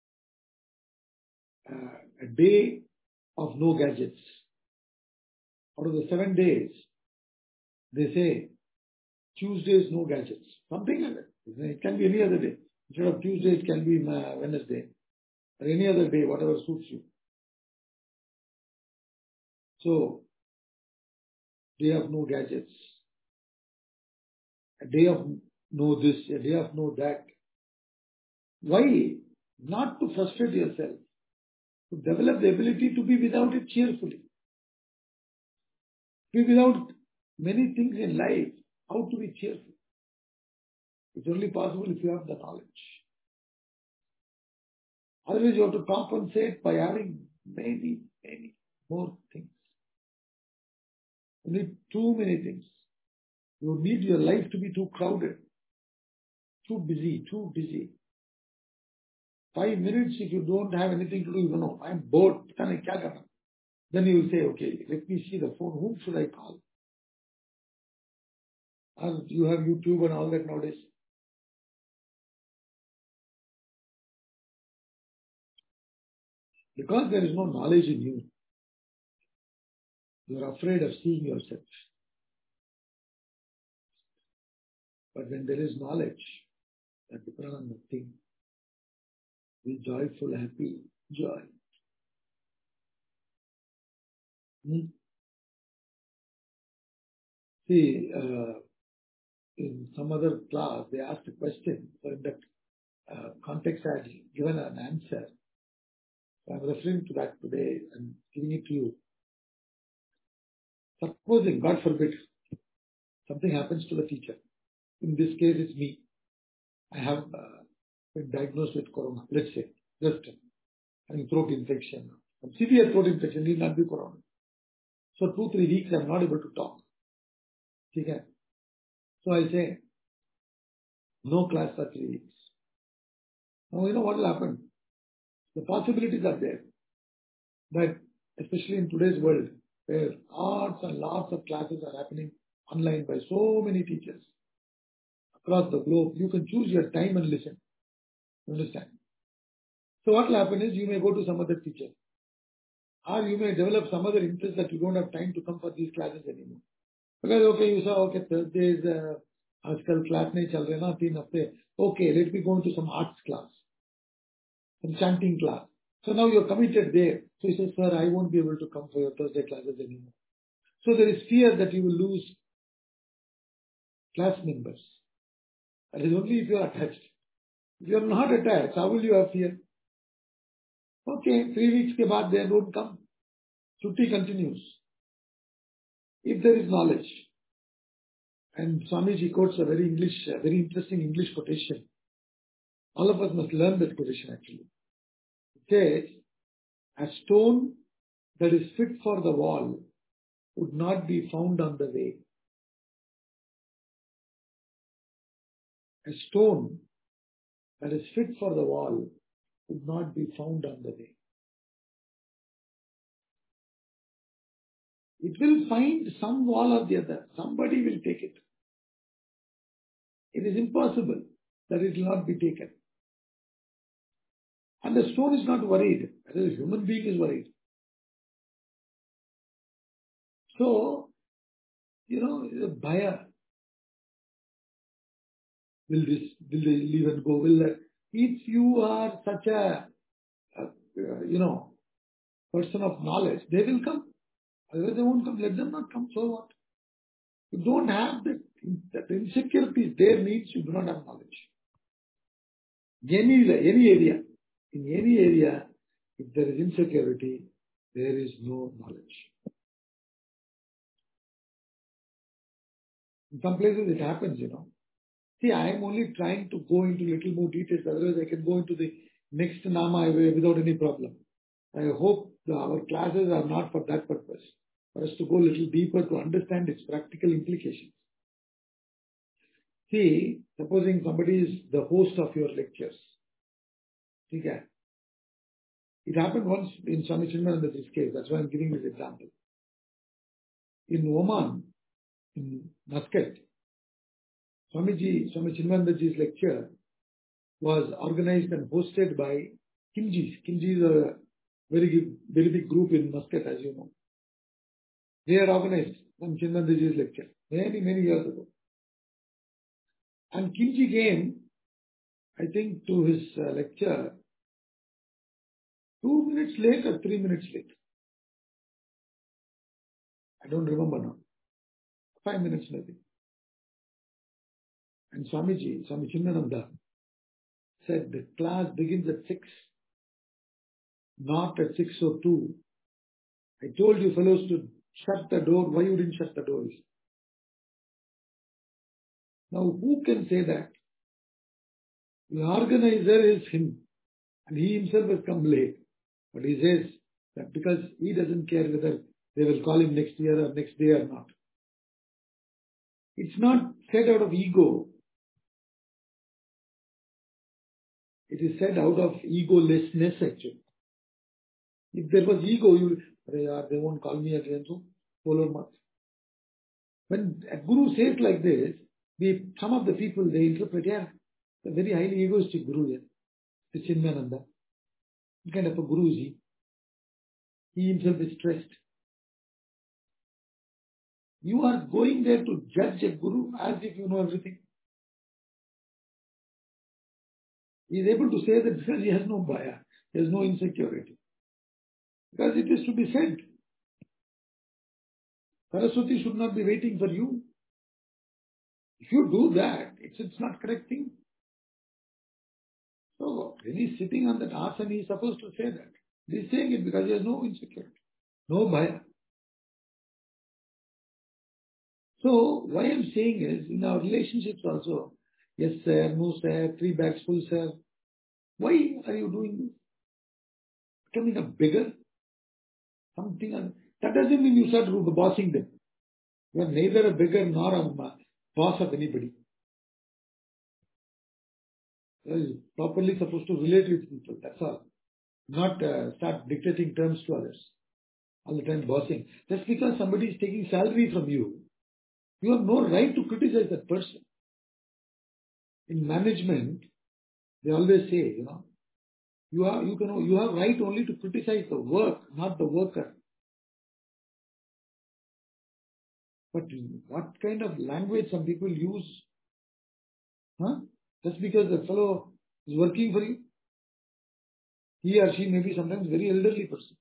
uh, a day of no gadgets. Out of the seven days, they say Tuesdays no gadgets. Something like that. It can be any other day. Instead of Tuesday, it can be Wednesday or any other day, whatever suits you. So, day of no gadgets, a day of no this, a day of no that. Why? Not to frustrate yourself, to develop the ability to be without it cheerfully. Be without many things in life. How to be cheerful? It's only possible if you have the knowledge. Otherwise, you have to compensate by having many, many more things. You need too many things. You need your life to be too crowded, too busy, too busy. Five minutes, if you don't have anything to do, you know, I'm bored. Then you will say, okay, let me see the phone. Whom should I call? And you have YouTube and all that nowadays. Because there is no knowledge in you, you are afraid of seeing yourself. But when there is knowledge, that depends on the thing. Be joyful, happy, joy. Hmm? See, uh, in some other class, they asked a question. So in that uh, context, I had given an answer. So I'm referring to that today and giving it to you. Supposing, God forbid, something happens to the teacher. In this case, it's me. I have uh, been diagnosed with corona, let's say, just having throat infection. Severe throat infection need not be corona. So two, three weeks I'm not able to talk. Okay? So I say, no class for three weeks. Now you know what will happen? The possibilities are there. But especially in today's world, where lots and lots of classes are happening online by so many teachers across the globe, you can choose your time and listen. You understand? So what will happen is you may go to some other teacher, or you may develop some other interest that you don't have time to come for these classes anymore. Because okay, you saw, okay, Thursday is uh, आजकल class नहीं चल रहे ना तीन हफ्ते. Okay, let me go into some arts class, some chanting class. So now you're committed there. So he says, sir, I won't be able to come for your Thursday classes anymore. So there is fear that you will lose class members. That is only if you are attached. If you are not attached, how will you have fear? Okay, three weeks ke baad they don't come. Chutti continues. If there is knowledge, and Swamiji quotes a very English, a very interesting English quotation. All of us must learn that quotation actually. It says, a stone that is fit for the wall would not be found on the way. A stone that is fit for the wall would not be found on the way. It will find some wall or the other. Somebody will take it. It is impossible that it will not be taken. And the stone is not worried. As a human being is worried. So, you know, the buyer, will this, will they leave and go? Will that? If you are such a, a, you know, person of knowledge, they will come. Otherwise they won't come. Let them not come. So what? You don't have that, that insecurity. There means you do not have knowledge. Any, any area, in any area, if there is insecurity, there is no knowledge. In some places it happens, you know. See, I am only trying to go into little more details, otherwise I can go into the next Nama without any problem. I hope the, our classes are not for that purpose, for us to go a little deeper to understand its practical implications. See, supposing somebody is the host of your lectures. Okay. It happened once in Swami Chinmayanandaji's case, that's why I'm giving this example. In Oman, in Muscat, Swamiji, Swami Chinmayanandaji's lecture was organized and hosted by Kimjis. Kimji is a very big, very big group in Muscat, as you know. They had organized Swami Chinmayanandaji's lecture many, many years ago. And Kimji came, I think, to his uh, lecture two minutes late or three minutes late. I don't remember now. Five minutes maybe. And Swamiji, Swami Chinmayananda, said the class begins at six, not at six or two. I told you fellows to shut the door. Why you didn't shut the doors? Now who can say that? The organizer is him, and he himself has come late. But he says that because he doesn't care whether they will call him next year or next day or not. It's not said out of ego. It is said out of egolessness actually. If there was ego, you will, they won't call me again, so follow much. When a guru says like this, we, some of the people, they interpret, yeah, a very highly egoistic guru here, the Chinmayananda. What kind of a guru is he? He himself is stressed. You are going there to judge a guru as if you know everything. He is able to say that because he has no bhaya, he has no insecurity. Because it is to be said. Saraswati should not be waiting for you. If you do that, it's, it's not correct thing. So when he's sitting on that asana, he is supposed to say that. He's saying it because he has no insecurity, no bhaya. So what I'm saying is, in our relationships also, yes sir, no sir, three bags full sir. Why are you doing this? Becoming a bigger? Something else. That doesn't mean you start bossing them. You are neither a beggar nor a boss of anybody. You are properly supposed to relate with people, that's all. Not uh, start dictating terms to others. All the time bossing. Just because somebody is taking salary from you, you have no right to criticize that person. In management, they always say, you know, you have, you can, you have right only to criticize the work, not the worker. But what kind of language some people use? Huh? Just because the fellow is working for you, he or she may be sometimes very elderly person.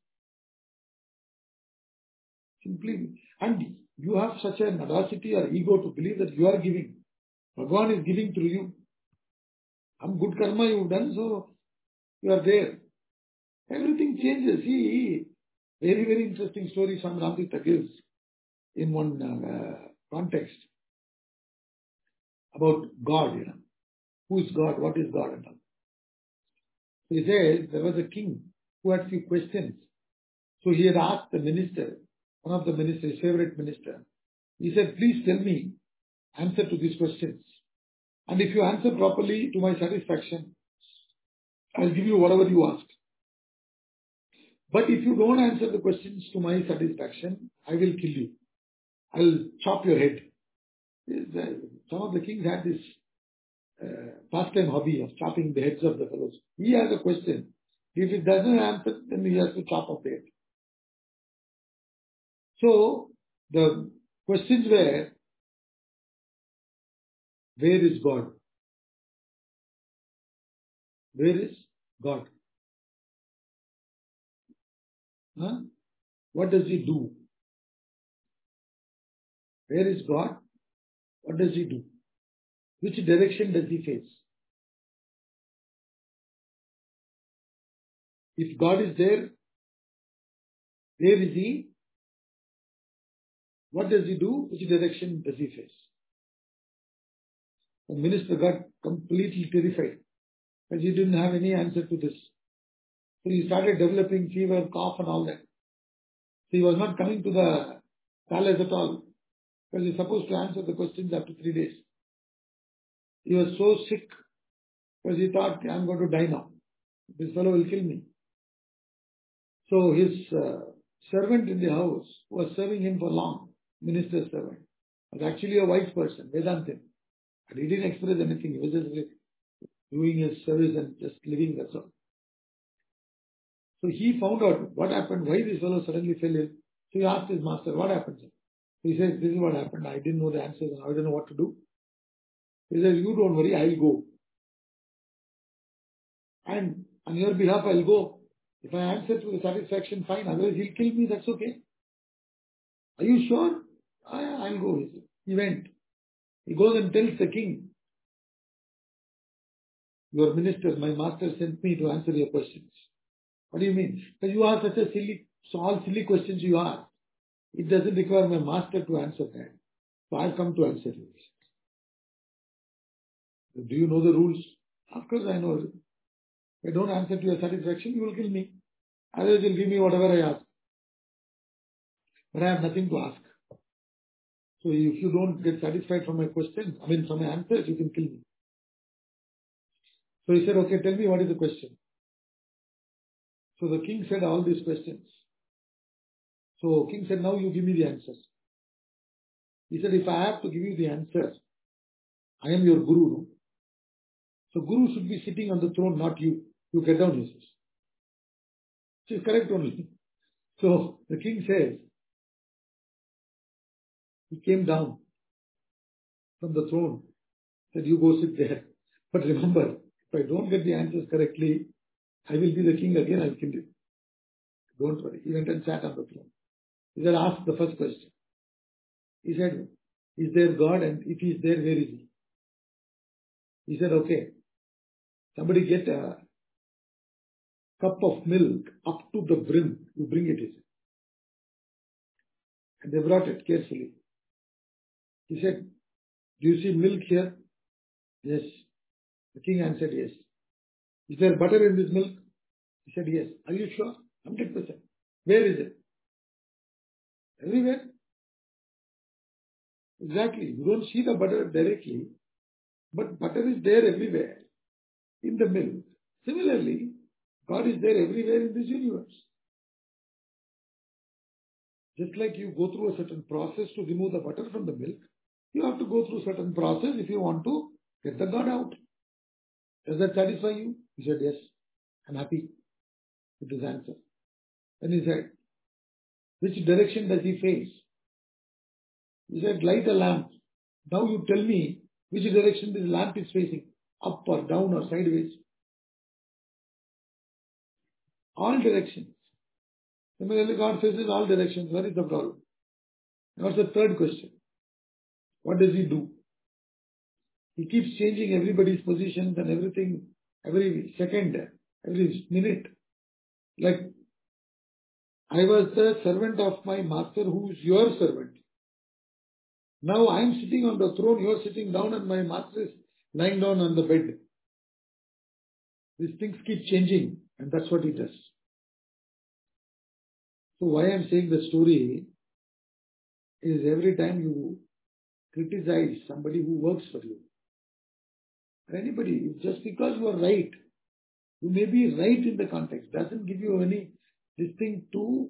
Simply, and you have such an audacity or ego to believe that you are giving. Bhagavan is giving through you. Some good karma you have done, so you are there. Everything changes. See, very, very interesting story Swami Ramtita gives in one uh, context about God, you know. Who is God? What is God? And all. So he says there was a king who had few questions. So he had asked the minister, one of the ministers, his favorite minister. He said, please tell me answer to these questions. And if you answer properly to my satisfaction, I'll give you whatever you ask. But if you don't answer the questions to my satisfaction, I will kill you. I'll chop your head. Some of the kings had this uh, pastime hobby of chopping the heads of the fellows. He has a question. If it doesn't answer, then he has to chop off the head. So the questions were, where is God? Where is God? Huh? What does he do? Where is God? What does he do? Which direction does he face? If God is there, where is he? What does he do? Which direction does he face? The minister got completely terrified because he didn't have any answer to this. So he started developing fever, cough and all that. So he was not coming to the palace at all because he's supposed to answer the questions after three days. He was so sick because he thought, I'm going to die now. This fellow will kill me. So his uh, servant in the house was serving him for long, minister's servant, was actually a wise person, Vedantin. And he didn't express anything. He was just doing his service and just living, that's all. So he found out what happened, why this fellow suddenly fell ill. So he asked his master, what happened? So he says, this is what happened. I didn't know the answers and I don't know what to do. He says, you don't worry, I'll go. And on your behalf, I'll go. If I answer to the satisfaction, fine. Otherwise, he'll kill me. That's okay. Are you sure? I, I'll go. He said. He went. He goes and tells the king, your minister, my master sent me to answer your questions. What do you mean? Because you ask such a silly, so all silly questions you ask. It doesn't require my master to answer that. So I've come to answer you. Do you know the rules? Of course I know. If I don't answer to your satisfaction, you will kill me. Otherwise you'll give me whatever I ask. But I have nothing to ask. So if you don't get satisfied from my questions, I mean from my answers, you can kill me. So he said, okay, tell me what is the question. So the king said all these questions. So king said, now you give me the answers. He said, if I have to give you the answer, I am your guru. No? So guru should be sitting on the throne, not you. You get down, he says. Which is correct only. So the king says, he came down from the throne, said, you go sit there. But remember, If I don't get the answers correctly, I will be the king again, I'll kill you. Don't worry. He went and sat on the throne. He said, ask the first question. He said, is there God? And if he is there, where is he? He said, okay, somebody get a cup of milk up to the brim. You bring it, he said. And they brought it carefully. He said, do you see milk here? Yes. The king answered, yes. Is there butter in this milk? He said, yes. Are you sure? one hundred percent. Where is it? Everywhere. Exactly. You don't see the butter directly, but butter is there everywhere in the milk. Similarly, God is there everywhere in this universe. Just like you go through a certain process to remove the butter from the milk, you have to go through a certain process if you want to get the God out. Does that satisfy you? He said, yes. I'm happy with his answer. Then he said, which direction does he face? He said, light a lamp. Now you tell me which direction this lamp is facing, up or down or sideways. All directions. Similarly, God faces all directions. What is the problem? What's the third question? What does he do? He keeps changing everybody's positions and everything every second, every minute. Like, I was the servant of my master who is your servant. Now I am sitting on the throne, you are sitting down and my master is lying down on the bed. These things keep changing and that's what he does. So why I am saying the story is every time you criticize somebody who works for you, or anybody, just because you are right, you may be right in the context, doesn't give you any this thing to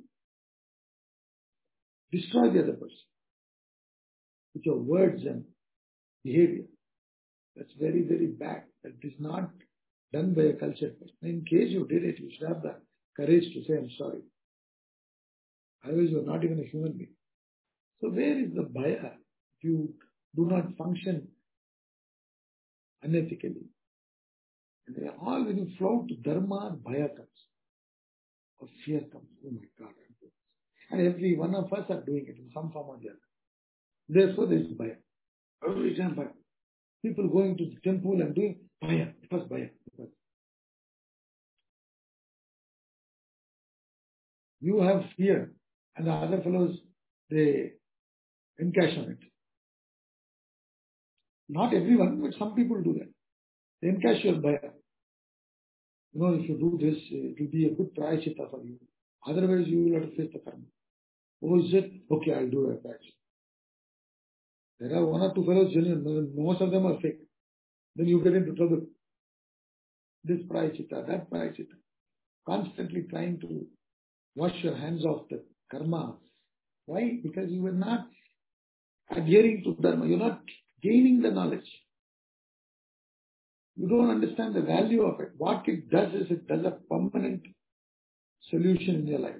destroy the other person with your words and behavior. That's very, very bad. That is not done by a cultured person. In case you did it, you should have the courage to say, I'm sorry. Otherwise, you are not even a human being. So where is the bhaya? If you do not function unethically. And they all, when you flout to dharma, bhaya comes. Or fear comes. Oh my God. And every one of us are doing it in some form or the other. Therefore, there is bhaya. Every time bhaya. People going to the temple and doing bhaya. First bhaya. First. You have fear. And the other fellows, they encash on it. Not everyone, but some people do that. They encash your bhaya. You know, if you do this, it will be a good prayachita for you. Otherwise, you will have to face the karma. Oh, is it? Okay, I'll do that. There are one or two fellows, genuine. Most of them are fake. Then you get into trouble. This prayachita, that prayachita. Constantly trying to wash your hands off the karma. Why? Because you were not adhering to dharma. You're not gaining the knowledge. You don't understand the value of it. What it does is it does a permanent solution in your life.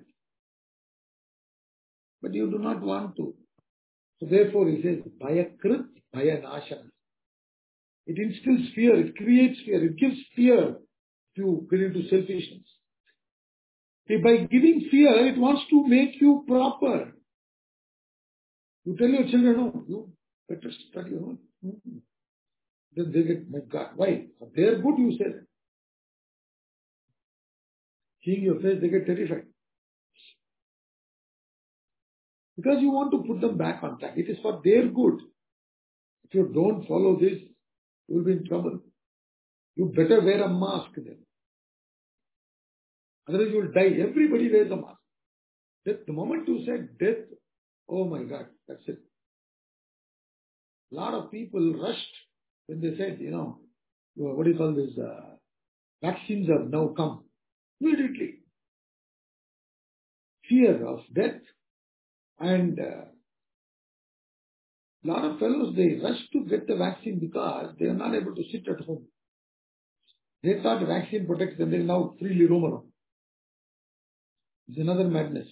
But you do not want to. So therefore he says, Bhayakrit Bhayanashana. It instills fear, it creates fear, it gives fear to get into selfishness. If by giving fear, it wants to make you proper. You tell your children, no, you better study, no. Mm-hmm. Then they get, my God, why? For their good, you say that. Seeing your face, they get terrified. Because you want to put them back on track. It is for their good. If you don't follow this, you will be in trouble. You better wear a mask then. Otherwise you will die. Everybody wears a mask. Death, the moment you said death, oh my God, that's it. A lot of people rushed when they said, you know, what do you call this, uh, vaccines have now come. Immediately. Fear of death. And uh, a lot of fellows, they rush to get the vaccine because they are not able to sit at home. They thought the vaccine protects them, they now freely roam around. It's another madness.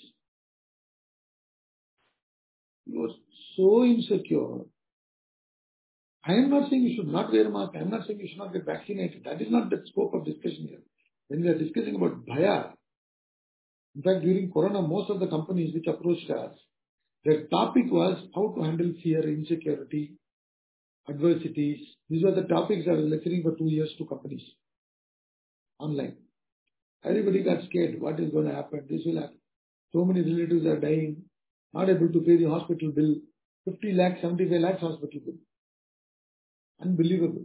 You are so insecure I am not saying you should not wear a mask. I am not saying you should not get vaccinated. That is not the scope of discussion here. When we are discussing about bhaya, in fact, during Corona, most of the companies which approached us, their topic was how to handle fear, insecurity, adversities. These were the topics I was lecturing for two years to companies online. Everybody got scared. What is going to happen? This will happen. So many relatives are dying, not able to pay the hospital bill. fifty lakhs, seventy-five lakhs hospital bill. Unbelievable.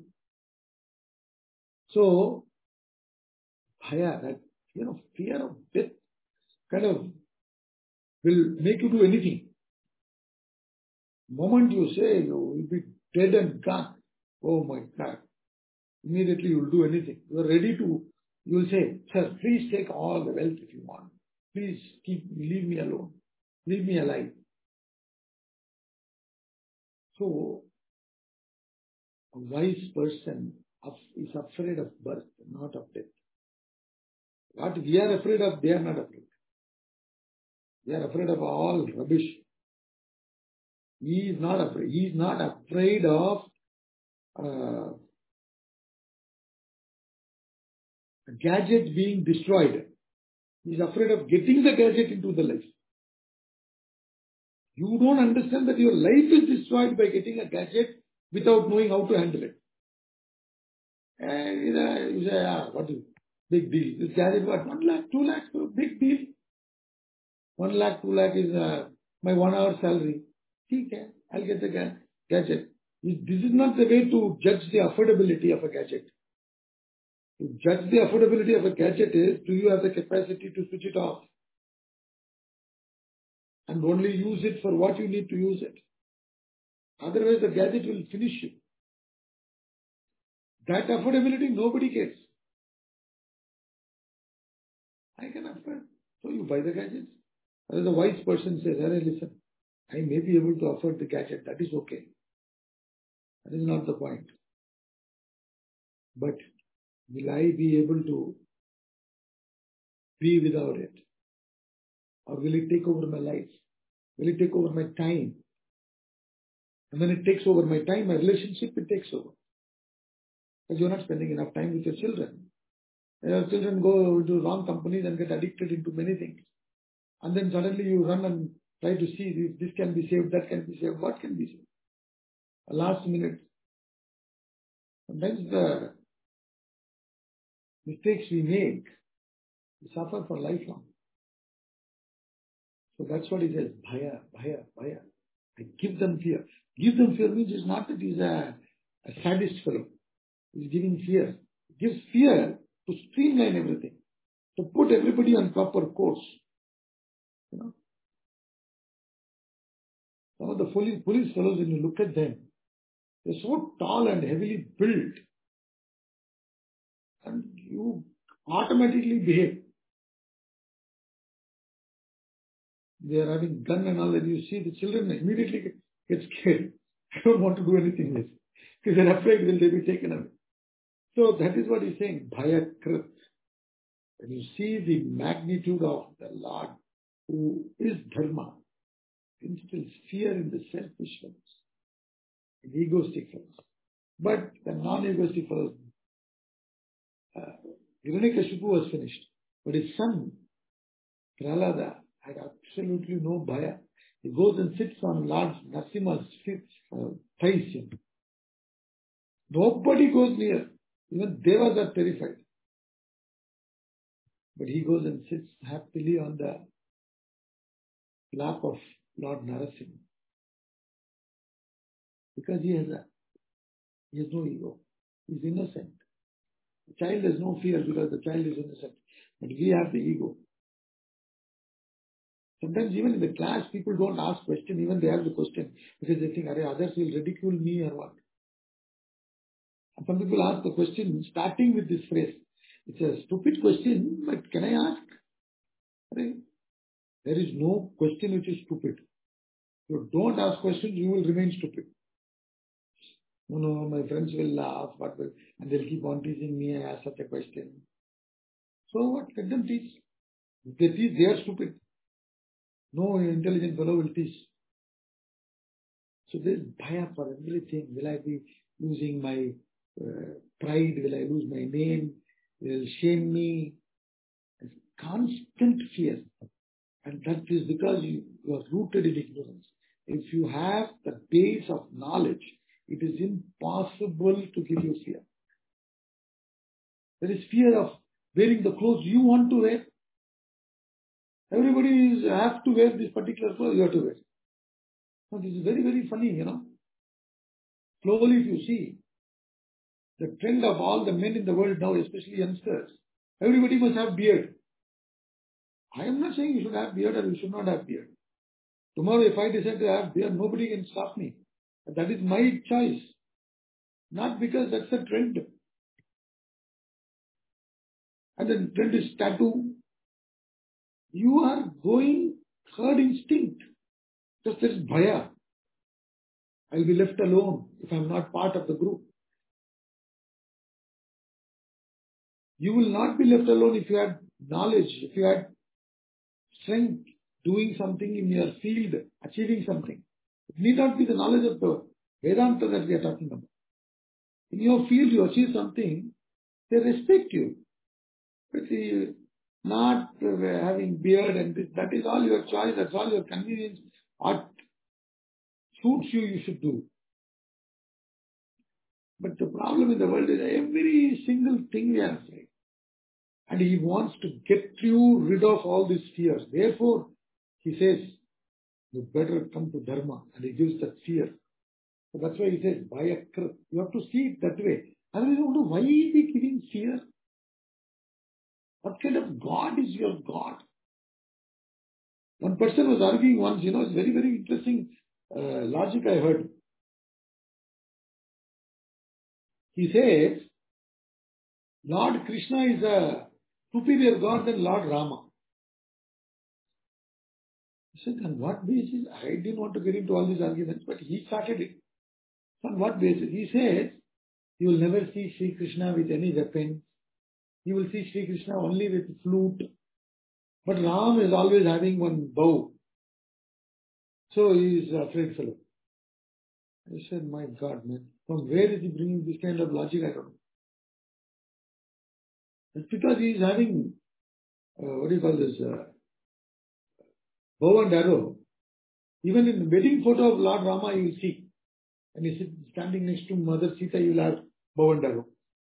So, bhaya, that, you know, fear of death kind of will make you do anything. The moment you say you will be dead and gone, oh my God, immediately you will do anything. You are ready to, you will say, sir, please take all the wealth if you want. Please keep, leave me alone. Leave me alive. So, a wise person is afraid of birth, not of death. What we are afraid of, they are not afraid. We are afraid of all rubbish. He is not afraid. He is not afraid of uh, a gadget being destroyed. He is afraid of getting the gadget into the life. You don't understand that your life is destroyed by getting a gadget without knowing how to handle it. And you know, you say, ah, what is big deal? This gadget, what? One lakh, two lakhs, big deal. One lakh, two lakh is uh, my one hour salary. Okay, I'll get the ga- gadget. This is not the way to judge the affordability of a gadget. To judge the affordability of a gadget is, do you have the capacity to switch it off and only use it for what you need to use it? Otherwise, the gadget will finish you. That affordability, nobody gets. I can afford. So you buy the gadgets. As a wise person says, hey, listen, I may be able to afford the gadget. That is okay. That is not the point. But will I be able to be without it? Or will it take over my life? Will it take over my time? And when it takes over my time, my relationship, it takes over. Because you're not spending enough time with your children. Your children go into wrong companies and get addicted into many things. And then suddenly you run and try to see if this can be saved, that can be saved, what can be saved. Last minute. Sometimes the mistakes we make, we suffer for lifelong. So that's what he says, bhaya, bhaya, bhaya. I give them fear. Give them fear means it's not that he's a, a sadist fellow. He's giving fear. He gives fear to streamline everything, to put everybody on proper course. You know, some of the police, police fellows, when you look at them, they're so tall and heavily built, and you automatically behave. They are having gun and all that. You see the children immediately get, get scared. I don't want to do anything with, because they're afraid will they be taken away. So that is what he's saying, bhaya krit. When you see the magnitude of the Lord who is dharma, instills fear in the selfish fellows, in the egoistic fellows. But the non-egoistic fellows, uh, Hiranyakashipu was finished. But his son, Prahlada, had absolutely no bhaya. He goes and sits on Lord Narasimha's uh, thighs. Nobody goes near. Even Devas are terrified. But he goes and sits happily on the lap of Lord Narasimha. Because he has a, he has no ego. He is innocent. The child has no fear because the child is innocent. But we have the ego. Sometimes even in the class, people don't ask question, even they have the question, because they think, are others will ridicule me or what? And some people ask the question starting with this phrase. It's a stupid question, but can I ask? There is no question which is stupid. If you don't ask questions, you will remain stupid. No, no, my friends will laugh, what will, and they'll keep on teasing me, I ask such a question. So what? Let them teach. If they teach, they are stupid. No intelligent fellow will teach. So there is bhaya for everything. Will I be losing my uh, pride? Will I lose my name? Will shame me? It's constant fear. And that is because you, you are rooted in ignorance. If you have the base of knowledge, it is impossible to give you fear. There is fear of wearing the clothes you want to wear. Everybody is, have to wear this particular clothes, you have to wear. Now, this is very, very funny, you know. Slowly, if you see, the trend of all the men in the world now, especially youngsters, everybody must have beard. I am not saying you should have beard or you should not have beard. Tomorrow, if I decide to have beard, nobody can stop me. That is my choice. Not because that's a trend. And the trend is tattoo. You are going herd instinct. Just there is bhaya. I will be left alone if I am not part of the group. You will not be left alone if you had knowledge, if you had strength, doing something in your field, achieving something. It need not be the knowledge of the Vedanta that we are talking about. In your field, you achieve something, they respect you. But see, not uh, having beard and this, that is all your choice, that's all your convenience. What suits you, you should do. But the problem in the world is every single thing we are afraid. And he wants to get you rid of all these fears. Therefore, he says, you better come to Dharma. And he gives that fear. So that's why he says, Bhayakrit. You have to see it that way. Otherwise, you wonder, why is he giving fear? What kind of God is your God? One person was arguing once, you know, it's very, very interesting uh, logic I heard. He says, Lord Krishna is a superior God than Lord Rama. He said, on what basis? I didn't want to get into all these arguments, but he started it. On what basis? He says, you will never see Sri Krishna with any weapon. You will see Sri Krishna only with flute. But Ram is always having one bow. So he is a afraid fellow. I said, my God, man, from where is he bringing this kind of logic? I don't know. It's because he is having, uh, what do you call this, uh, bow and arrow. Even in the wedding photo of Lord Rama, you will see. And he is standing next to Mother Sita, you will have bow and arrow.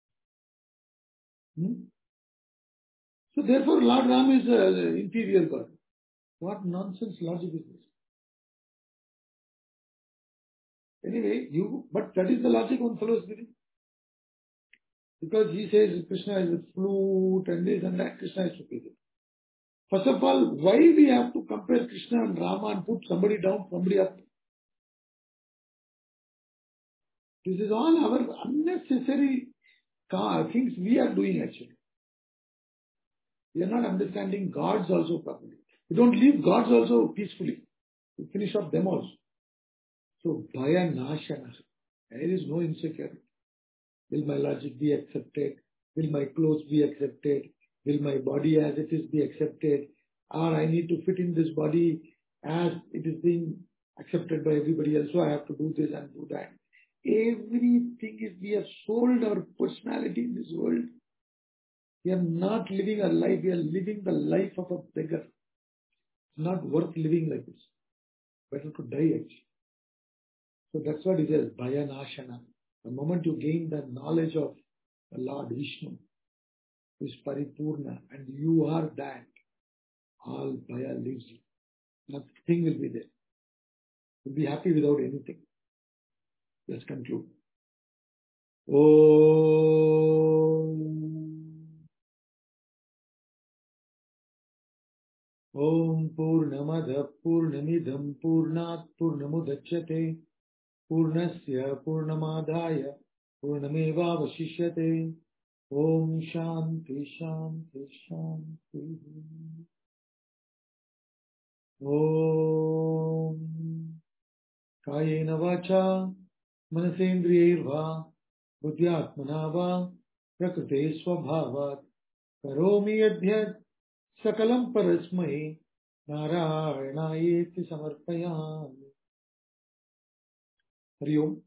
Hmm? So therefore, Lord Rama is an inferior God. What nonsense logic is this? Anyway, you, but that is the logic one fellow is giving. Because he says Krishna is a flute and this and that, Krishna is superior. First of all, why we have to compare Krishna and Rama and put somebody down, somebody up? This is all our unnecessary things we are doing actually. We are not understanding gods also properly. We don't leave gods also peacefully. We finish off them also. So, Bhaya Nashana. There is no insecurity. Will my logic be accepted? Will my clothes be accepted? Will my body as it is be accepted? Or I need to fit in this body as it is being accepted by everybody else. So I have to do this and do that. Everything is, we have sold our personality in this world. We are not living a life. We are living the life of a beggar. It's not worth living like this. Better to die actually. So that's what it is, Bhaya Nashana. The moment you gain the knowledge of the Lord Vishnu, who is Paripurna, and you are that, all Bhaya leaves you. Nothing will be there. You'll be happy without anything. Let's conclude. Om. Om Purnamada Purnamidam Purnat Purnamudachyate Purnasya Purnamadaya Purnameva Vashishyate. Om Shanti Shanti Shanti. Om Kayena Vacha Manasendriyirva Buddhyatmana va Prakrite Swabhavat Karomi Adhyat Sakalam Parasmai Narayana Eti Samarpayami. Hari Om.